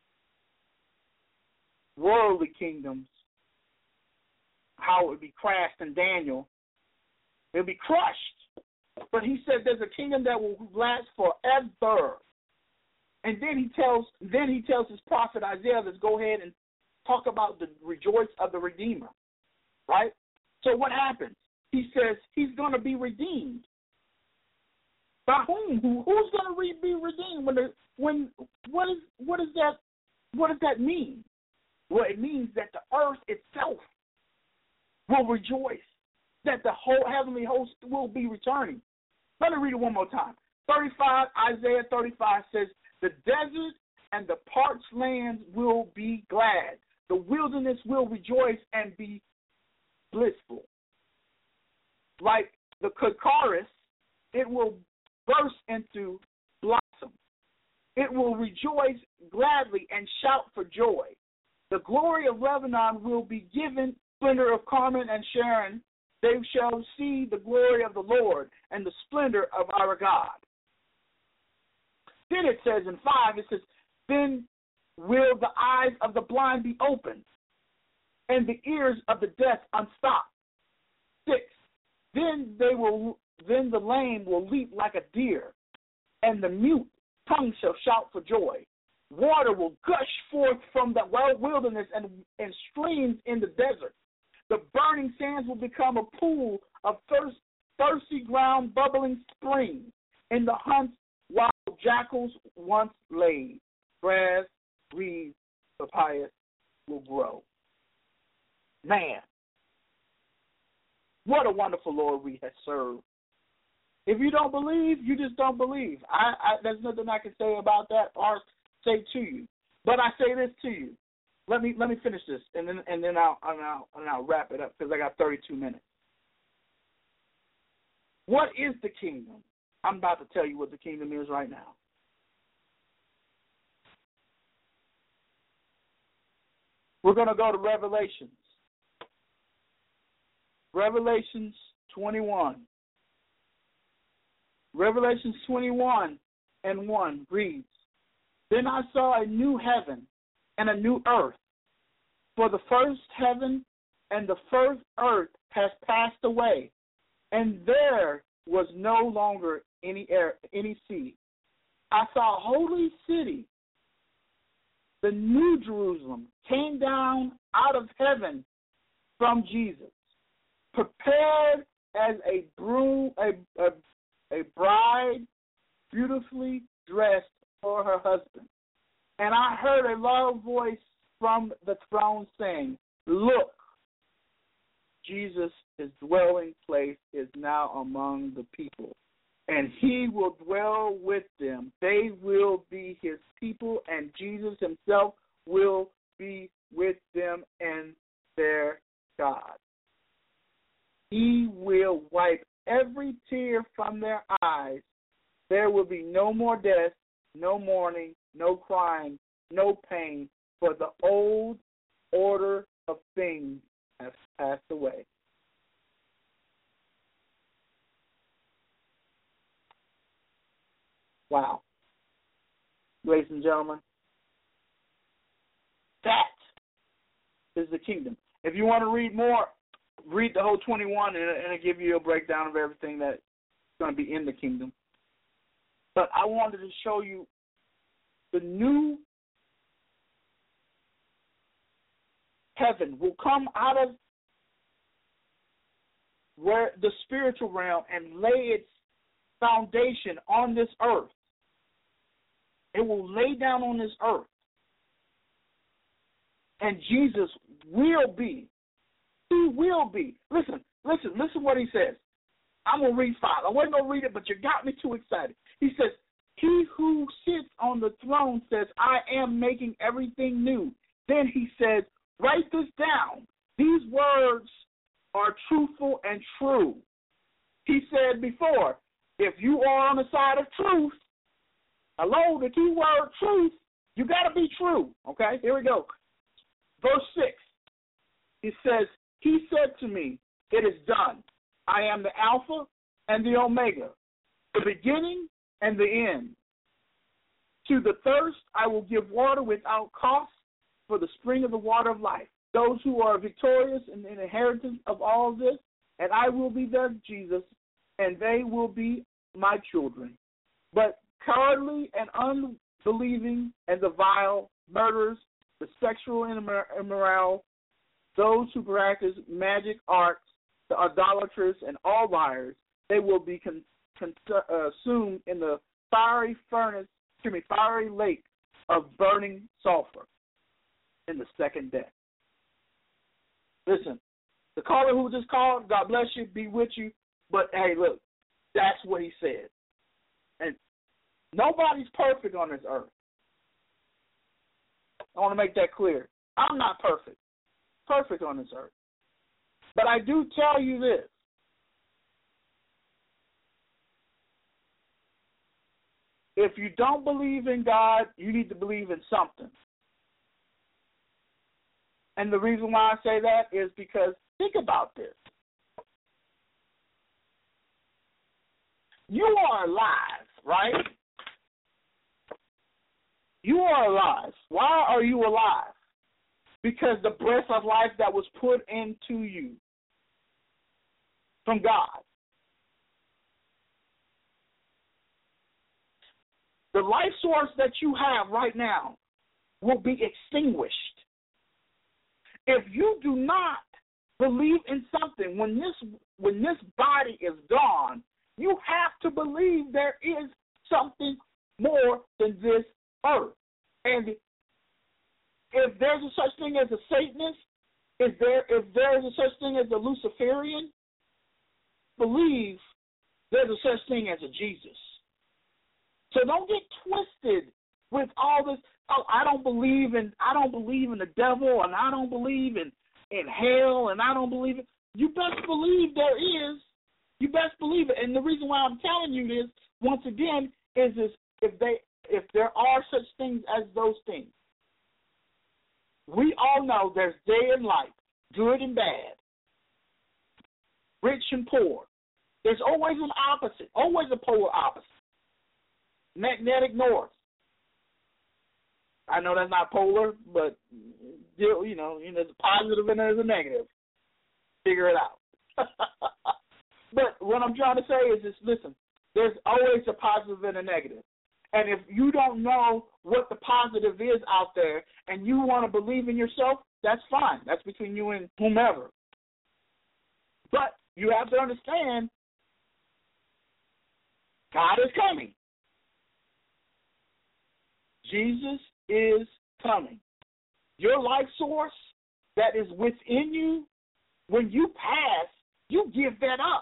worldly kingdoms, how it would be crashed in Daniel. It'll be crushed. But he said there's a kingdom that will last forever. And then he tells then he tells his prophet Isaiah, let's go ahead and talk about the rejoice of the Redeemer. Right? So what happens? He says he's going to be redeemed. By whom? Who, who's going to re, be redeemed? When the, when what is what is that? What does that mean? Well, it means that the earth itself will rejoice, that the whole heavenly host will be returning. Let me read it one more time. thirty-five, Isaiah thirty-five says, the desert and the parched lands will be glad. The wilderness will rejoice and be blissful. Like the Kakaris, it will burst into blossom. It will rejoice gladly and shout for joy. The glory of Lebanon will be given, splendor of Carmel and Sharon. They shall see the glory of the Lord and the splendor of our God. Then it says in five, it says, then will the eyes of the blind be opened and the ears of the deaf unstopped. Six, then they will, then the lame will leap like a deer, and the mute tongue shall shout for joy. Water will gush forth from the wilderness and, and streams in the desert. The burning sands will become a pool of thirst, thirsty ground, bubbling spring. In the hunts, wild jackals once laid, grass, reeds, papayas will grow. Man, what a wonderful Lord we have served. If you don't believe, you just don't believe. I, I, there's nothing I can say about that or say to you. But I say this to you. Let me let me finish this, and then and then I'll and I'll, and I'll wrap it up because I got thirty-two minutes. What is the kingdom? I'm about to tell you what the kingdom is right now. We're going to go to Revelations. Revelations twenty-one. Revelations twenty-one and one reads, then I saw a new heaven and a new earth. For the first heaven and the first earth has passed away, and there was no longer any air, any sea. I saw a holy city, the new Jerusalem, came down out of heaven from Jesus, prepared as a broom, a, a, a bride beautifully dressed for her husband. And I heard a loud voice from the throne saying, look, Jesus' dwelling place is now among the people, and he will dwell with them. They will be his people, and Jesus himself will be with them and their God. He will wipe every tear from their eyes. There will be no more death, no mourning, no crying, no pain, for the old order of things has passed away. Wow. Ladies and gentlemen, is the kingdom. If you want to read more, read the whole twenty-one, and, and it'll give you a breakdown of everything that's going to be in the kingdom. But I wanted to show you the new heaven will come out of where the spiritual realm and lay its foundation on this earth. It will lay down on this earth. And Jesus will be. He will be. Listen, listen, listen what he says. I'm going to read five. I wasn't going to read it, but you got me too excited. He says, he who sits on the throne says, I am making everything new. Then he says, write this down. These words are truthful and true. He said before, if you are on the side of truth, hello, the key word truth, you got to be true. Okay, here we go. Verse six, it says, he said to me, it is done. I am the Alpha and the Omega, the beginning and the end. To the thirst I will give water without cost for the spring of the water of life. Those who are victorious in the inheritance of all this, and I will be their Jesus, and they will be my children. But cowardly and unbelieving and the vile, murderers, the sexual immoral, those who practice magic arts, the idolaters, and all liars, they will be con- consumed in the fiery furnace, excuse me, fiery lake of burning sulfur in the second death. Listen, the caller who just called, God bless you, be with you, but hey, look, that's what he said. And nobody's perfect on this earth. I want to make that clear. I'm not perfect, perfect on this earth. But I do tell you this. If you don't believe in God, you need to believe in something. And the reason why I say that is because think about this. You are alive, right? You are alive. Why are you alive? Because the breath of life that was put into you from God. The life source that you have right now will be extinguished. If you do not believe in something, when this when this body is gone, you have to believe there is something more than this earth. And if there's a such thing as a Satanist, if there if there is a such thing as a Luciferian, believe there's a such thing as a Jesus. So don't get twisted with all this. Oh, I don't believe in I don't believe in the devil, and I don't believe in, in hell, and I don't believe it. You best believe there is. You best believe it. And the reason why I'm telling you this once again is is if they if there are such things as those things. We all know there's day and light, good and bad, rich and poor. There's always an opposite, always a polar opposite. Magnetic north. I know that's not polar, but you know, you know, there's a positive and there's a negative. Figure it out. But what I'm trying to say is just listen, there's always a positive and a negative. And if you don't know what the positive is out there and you want to believe in yourself, that's fine. That's between you and whomever. But you have to understand God is coming. Jesus is coming. Your life source that is within you, when you pass, you give that up.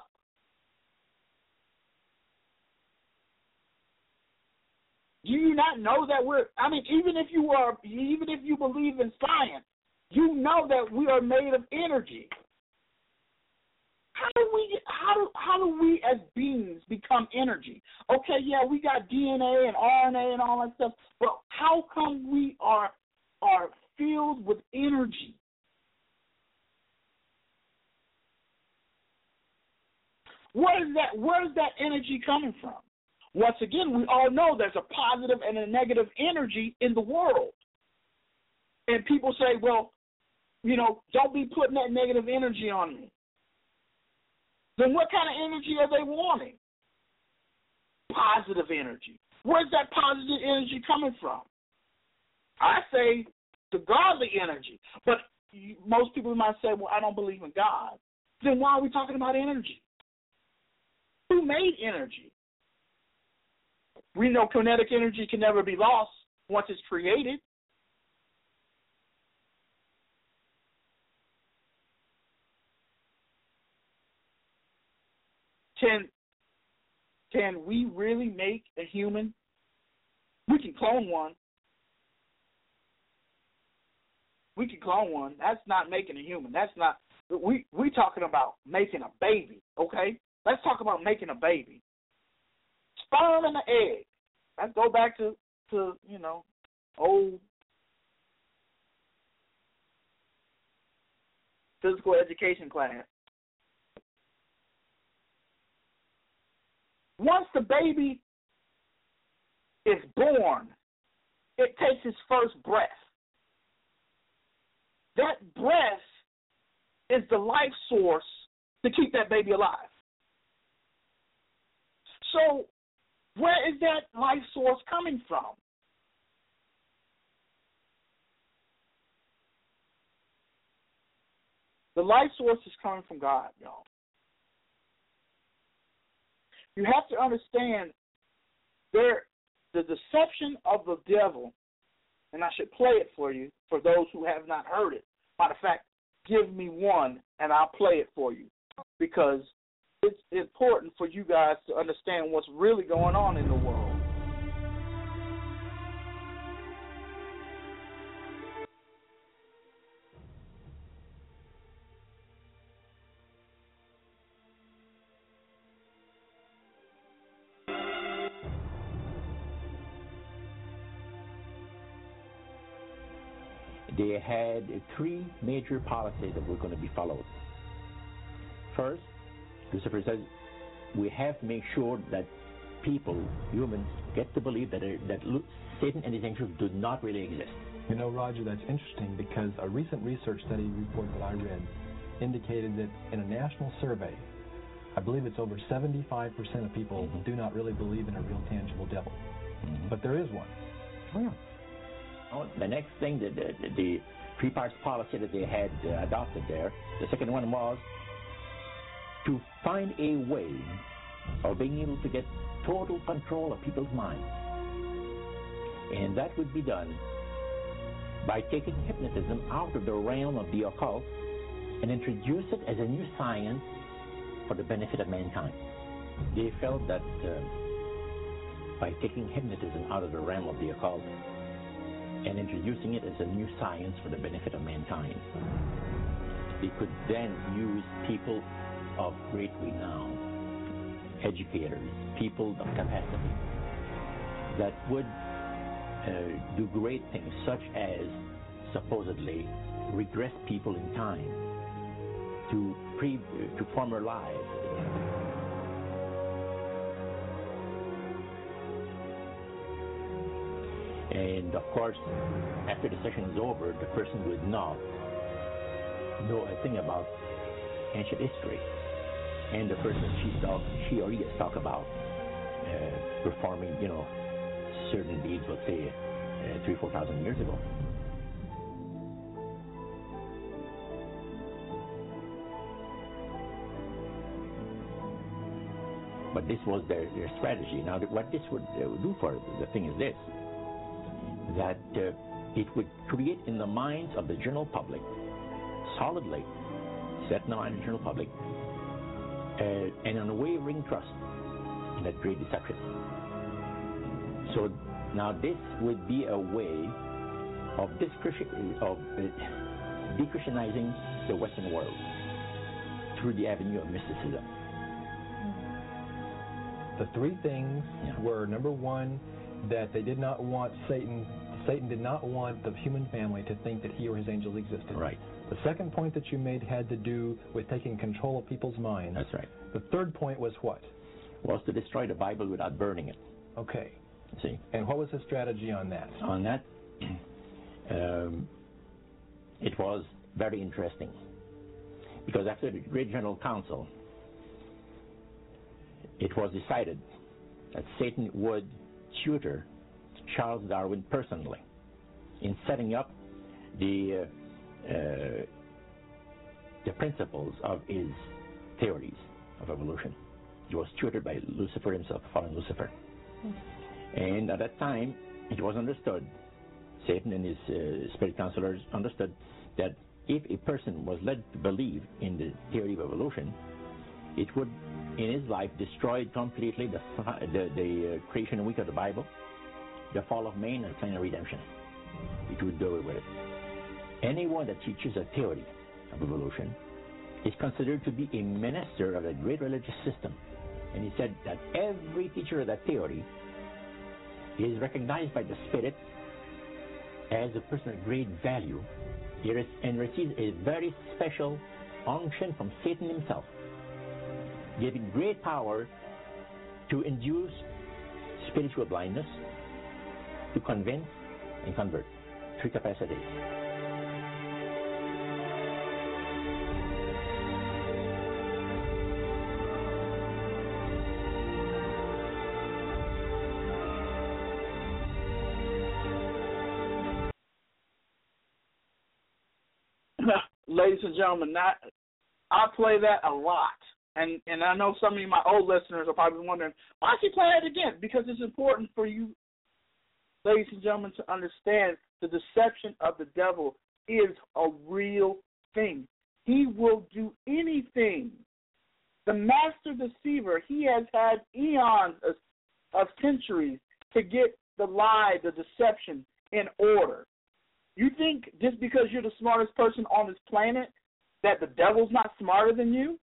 Do you not know that we're, I mean, even if you are, even if you believe in science, you know that we are made of energy. How do we, how do, how do we as beings become energy? Okay, yeah, we got D N A and R N A and all that stuff, but how come we are, are filled with energy? Where is that, where is that energy coming from? Once again, we all know there's a positive and a negative energy in the world. And people say, well, You know, don't be putting that negative energy on me. Then what kind of energy are they wanting? Positive energy. Where's that positive energy coming from? I say the godly energy. But you, most people might say, well, I don't believe in God. Then why are we talking about energy? Who made energy? We know kinetic energy can never be lost once it's created. Can, can we really make a human? We can clone one. We can clone one. That's not making a human. That's not. We we talking about making a baby. Okay, let's talk about making a baby. Sperm and the egg. Let's go back to to you know old physical education class. Once the baby is born, it takes its first breath. That breath is the life source to keep that baby alive. So where is that life source coming from? The life source is coming from God, y'all. You have to understand there the deception of the devil, and I should play it for you, for those who have not heard it. Matter of fact, give me one, and I'll play it for you, because it's important for you guys to understand what's really going on in the world. They had three major policies that were going to be followed. First, Lucifer says, we have to make sure that people, humans, get to believe that, that Satan and his angels do not really exist. You know, Roger, that's interesting because a recent research study report that I read indicated that in a national survey, I believe it's over seventy-five percent of people mm-hmm. do not really believe in a real tangible devil. Mm-hmm. But there is one. Oh, yeah. The next thing, the, the, the three-parts policy that they had uh, adopted there, the second one was to find a way of being able to get total control of people's minds. And that would be done by taking hypnotism out of the realm of the occult and introduce it as a new science for the benefit of mankind. They felt that uh, by taking hypnotism out of the realm of the occult and introducing it as a new science for the benefit of mankind, they could then use people of great renown, educators, people of capacity, that would uh, do great things, such as supposedly regress people in time to pre to former lives. And of course, after the session is over, the person would not know a thing about ancient history. And the person she talk, she or he has talked about uh, performing, you know, certain deeds, let's say, uh, three, four thousand years ago. But this was their, their strategy. Now, what this would uh, do for the thing is this: that uh, it would create in the minds of the general public, solidly set in the mind of the general public, uh, an unwavering trust in that great deception. So now this would be a way of, of uh, de-Christianizing the Western world through the avenue of mysticism. The three things yeah. were, number one, that they did not want Satan, Satan did not want the human family to think that he or his angels existed. Right. The second point that you made had to do with taking control of people's minds. That's right. The third point was what? Was to destroy the Bible without burning it. Okay. See? And what was his strategy on that? On that, um, it was very interesting. Because after the Great General Council, it was decided that Satan would tutor Charles Darwin personally in setting up the uh, uh, the principles of his theories of evolution. He was tutored by Lucifer himself, fallen Lucifer. Mm-hmm. And at that time, it was understood, Satan and his uh, spirit counselors understood that if a person was led to believe in the theory of evolution, it would, in his life, destroy completely the the, the uh, creation week of the Bible, the fall of man, and plan of redemption. It would do away with it. Anyone that teaches a theory of evolution is considered to be a minister of a great religious system. And he said that every teacher of that theory is recognized by the Spirit as a person of great value and receives a very special unction from Satan himself, giving great power to induce spiritual blindness, to convince and convert. Three capacities. Ladies and gentlemen, that, I play that a lot. And and I know some of my old listeners are probably wondering, why is he playing it again? Because it's important for you, ladies and gentlemen, to understand the deception of the devil is a real thing. He will do anything. The master deceiver, he has had eons of, of centuries to get the lie, the deception in order. You think just because you're the smartest person on this planet that the devil's not smarter than you?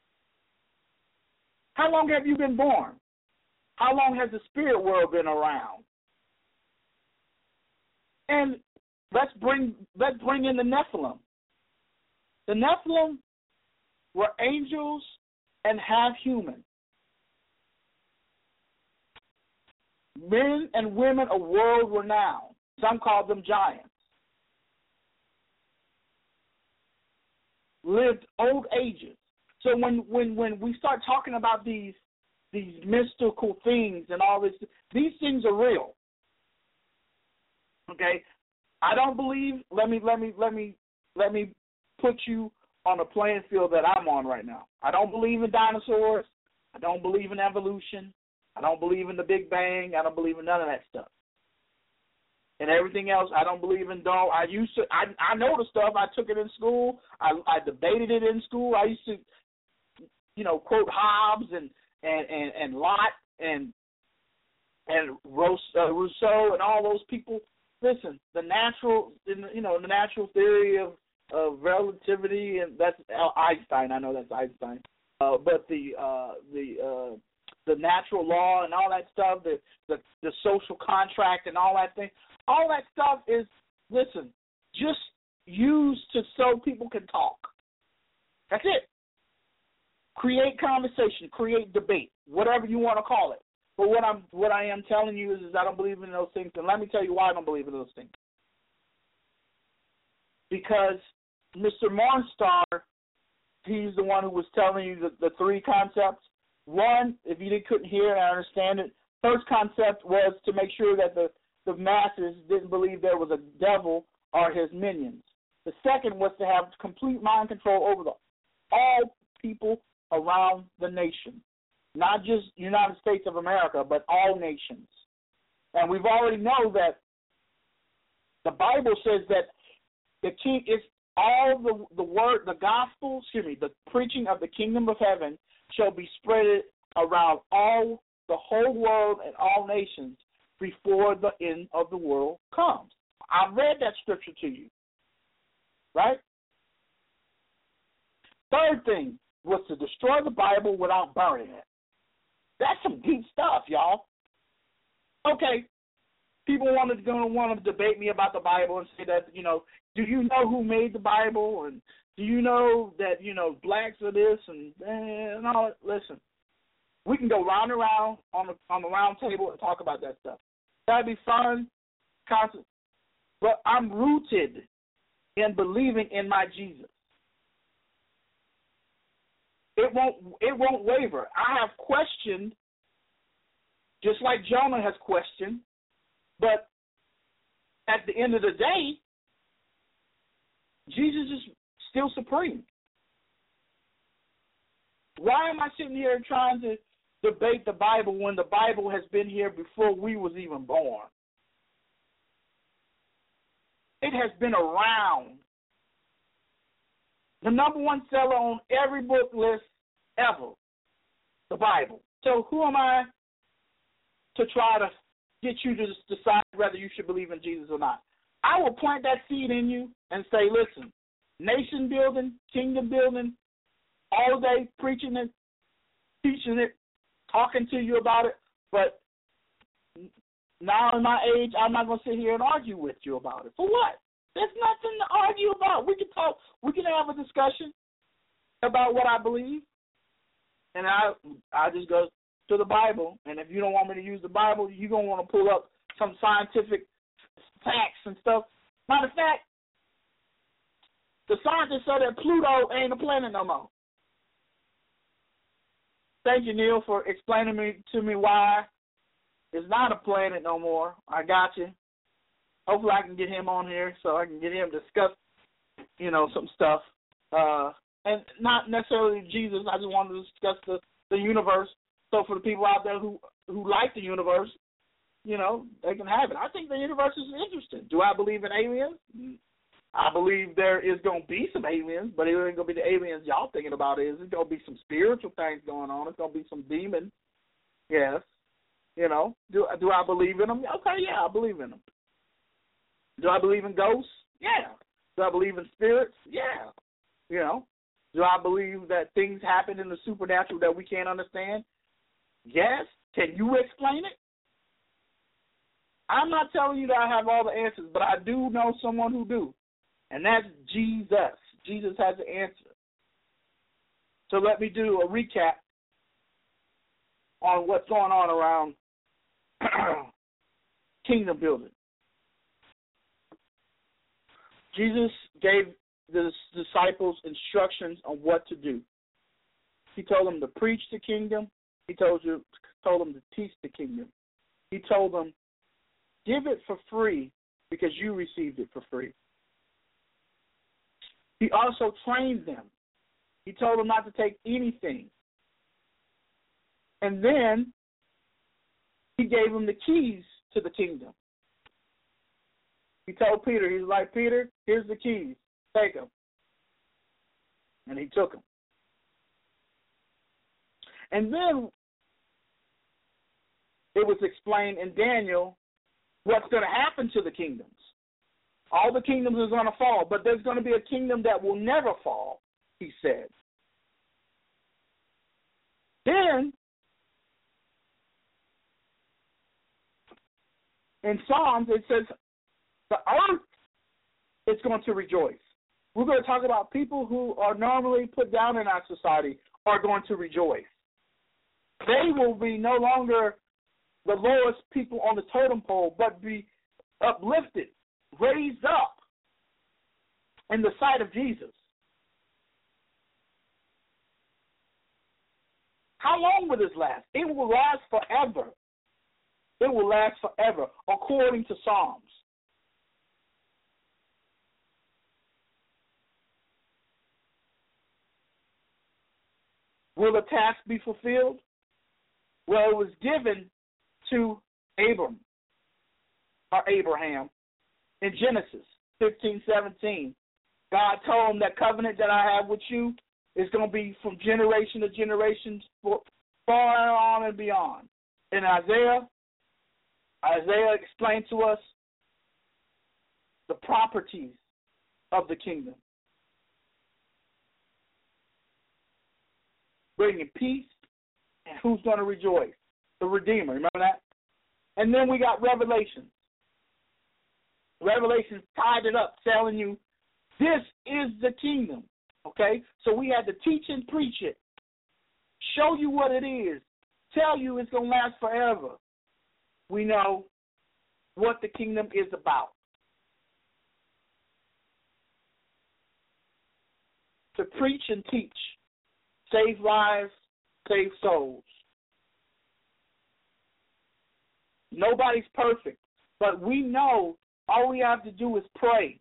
How long have you been born? How long has the spirit world been around? And let's bring let's bring in the Nephilim. The Nephilim were angels and half human. Men and women of world renown. Some called them giants. Lived old ages. So when, when, when we start talking about these these mystical things and all this, these things are real. Okay? I don't believe, let me let me let me let me put you on a playing field that I'm on right now. I don't believe in dinosaurs. I don't believe in evolution. I don't believe in the Big Bang. I don't believe in none of that stuff. And everything else, I don't believe in dog. I used to, I I know the stuff. I took it in school. I I debated it in school. I used to, you know, quote Hobbes and and and, and Locke and and Rousseau and all those people. Listen, the natural, you know, the natural theory of, of relativity, and that's Einstein. I know that's Einstein. Uh, but the uh, the uh, the natural law and all that stuff, the, the the social contract and all that thing. All that stuff is, listen, just used to so people can talk. That's it. Create conversation, create debate, whatever you want to call it. But what I'm, what I am telling you is, is I don't believe in those things, and let me tell you why I don't believe in those things. Because Mister Morningstar, he's the one who was telling you the, the three concepts. One, if you couldn't hear and I understand it, first concept was to make sure that the the masses didn't believe there was a devil or his minions. The second was to have complete mind control over the, all people around the nation, not just United States of America, but all nations. And we've already know that the Bible says that the king is all the the word, the gospel, excuse me, the preaching of the kingdom of heaven shall be spread around all the whole world and all nations before the end of the world comes. I read that scripture to you, right? Third thing was to destroy the Bible without burning it. That's some deep stuff, y'all. Okay, people wanted to go and want to debate me about the Bible and say that, you know, do you know who made the Bible? And do you know that, you know, blacks are this and, and all that? Listen, we can go round and round on the, on the round table and talk about that stuff. That'd be fun, constant. But I'm rooted in believing in my Jesus. It won't it won't waver. I have questioned, just like Jonah has questioned, but at the end of the day, Jesus is still supreme. Why am I sitting here trying to debate the Bible when the Bible has been here before we was even born? It has been around. The number one seller on every book list ever, the Bible. So who am I to try to get you to decide whether you should believe in Jesus or not? I will plant that seed in you and say, listen, nation building, kingdom building, all day preaching it, teaching it, talking to you about it, but now in my age, I'm not going to sit here and argue with you about it. For what? There's nothing to argue about. We can talk. We can have a discussion about what I believe, and I I just go to the Bible. And if you don't want me to use the Bible, you're going to want to pull up some scientific facts and stuff. Matter of fact, the scientists say that Pluto ain't a planet no more. Thank you, Neil, for explaining me to me why it's not a planet no more. I got you. Hopefully I can get him on here so I can get him to discuss, you know, some stuff. Uh, and not necessarily Jesus. I just wanted to discuss the, the universe. So for the people out there who, who like the universe, you know, they can have it. I think the universe is interesting. Do I believe in aliens? I believe there is going to be some aliens, but it ain't going to be the aliens y'all thinking about. Is it's going to be some spiritual things going on. It's going to be some demons. Yes. You know, do, do I believe in them? Okay, yeah, I believe in them. Do I believe in ghosts? Yeah. Do I believe in spirits? Yeah. You know, do I believe that things happen in the supernatural that we can't understand? Yes. Can you explain it? I'm not telling you that I have all the answers, but I do know someone who do, and that's Jesus. Jesus has the answer. So let me do a recap on what's going on around kingdom building. Jesus gave the disciples instructions on what to do. He told them to preach the kingdom. He told you, told them to teach the kingdom. He told them, give it for free because you received it for free. He also trained them. He told them not to take anything. And then he gave them the keys to the kingdom. He told Peter, he's like, Peter, here's the keys. Take them. And he took them. And then it was explained in Daniel what's going to happen to the kingdoms. All the kingdoms are going to fall, but there's going to be a kingdom that will never fall, he said. Then, in Psalms, it says the earth is going to rejoice. We're going to talk about people who are normally put down in our society are going to rejoice. They will be no longer the lowest people on the totem pole, but be uplifted, raised up in the sight of Jesus. How long will this last? It will last forever. It will last forever, according to Psalms. Will the task be fulfilled? Well, it was given to Abram, or Abraham, in Genesis fifteen seventeen. God told him that covenant that I have with you is going to be from generation to generation, far on and beyond. In Isaiah, Isaiah explained to us the properties of the kingdom. Bringing peace, and who's going to rejoice? The Redeemer, remember that? And then we got Revelation. Revelation tied it up, telling you this is the kingdom, okay? So we had to teach and preach it, show you what it is, tell you it's going to last forever. We know what the kingdom is about. to preach and teach, save lives, save souls. Nobody's perfect, but we know all we have to do is pray.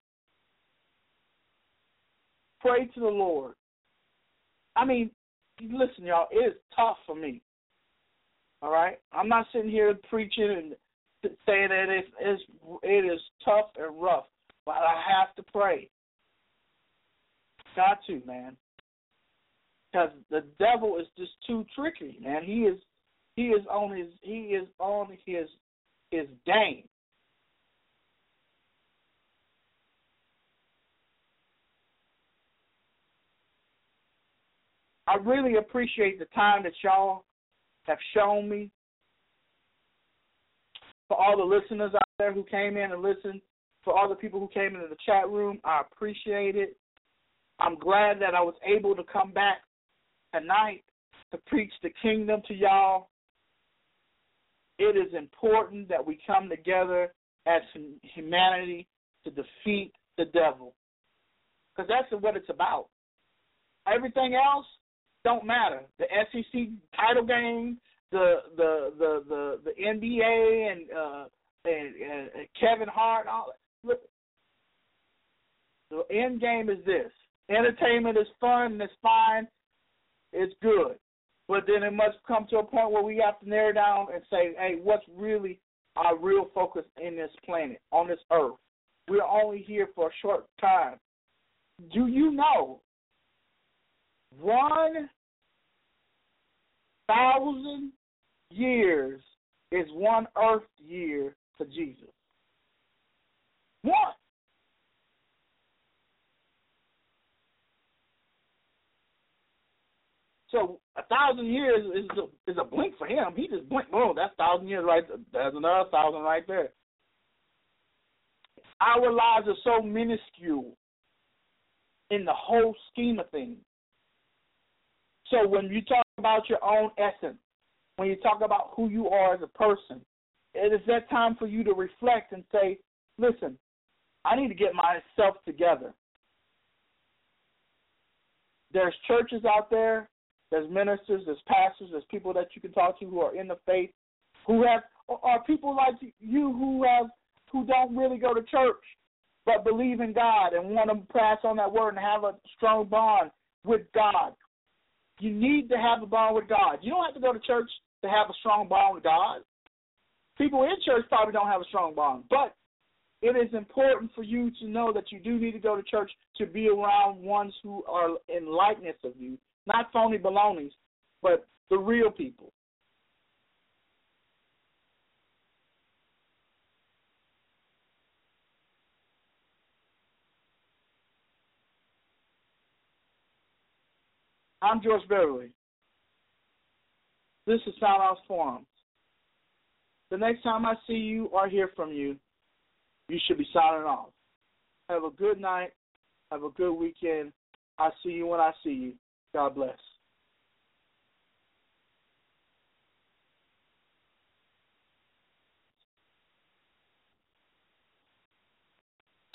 Pray to the Lord. I mean, listen, y'all, it is tough for me. All right? I'm not sitting here preaching and saying that it is, it is tough and rough, but I have to pray. Got to, man. Because the devil is just too tricky, man. He is he is on his he is on his his game. I really appreciate the time that y'all have shown me. For all the listeners out there who came in and listened, for all the people who came into the chat room, I appreciate it. I'm glad that I was able to come back tonight to preach the kingdom to y'all. It is important that we come together as humanity to defeat the devil, because that's what it's about. Everything else don't matter. The S E C title game, the the the the, the N B A, and uh, and, and Kevin Hart. All, look, the end game is this: entertainment is fun and it's fine, it's good, but then it must come to a point where we have to narrow down and say, hey, what's really our real focus in this planet, on this earth? We're only here for a short time. Do you know one thousand years is one earth year for Jesus? One. So a thousand years is a, is a blink for him. He just blinked. Oh, that's a thousand years right there. There's another thousand right there. Our lives are so minuscule in the whole scheme of things. So when you talk about your own essence, when you talk about who you are as a person, it is that time for you to reflect and say, listen, I need to get myself together. There's churches out there, there's ministers, there's pastors, there's people that you can talk to who are in the faith, who have, or people like you who have, who don't really go to church, but believe in God and want to pass on that word and have a strong bond with God. You need to have a bond with God. You don't have to go to church to have a strong bond with God. People in church probably don't have a strong bond, but it is important for you to know that you do need to go to church to be around ones who are in likeness of you, not phony balonies, but the real people. I'm George Beverly. This is Sound House Forums. The next time I see you or hear from you, you should be signing off. Have a good night. Have a good weekend. I'll see you when I see you. God bless.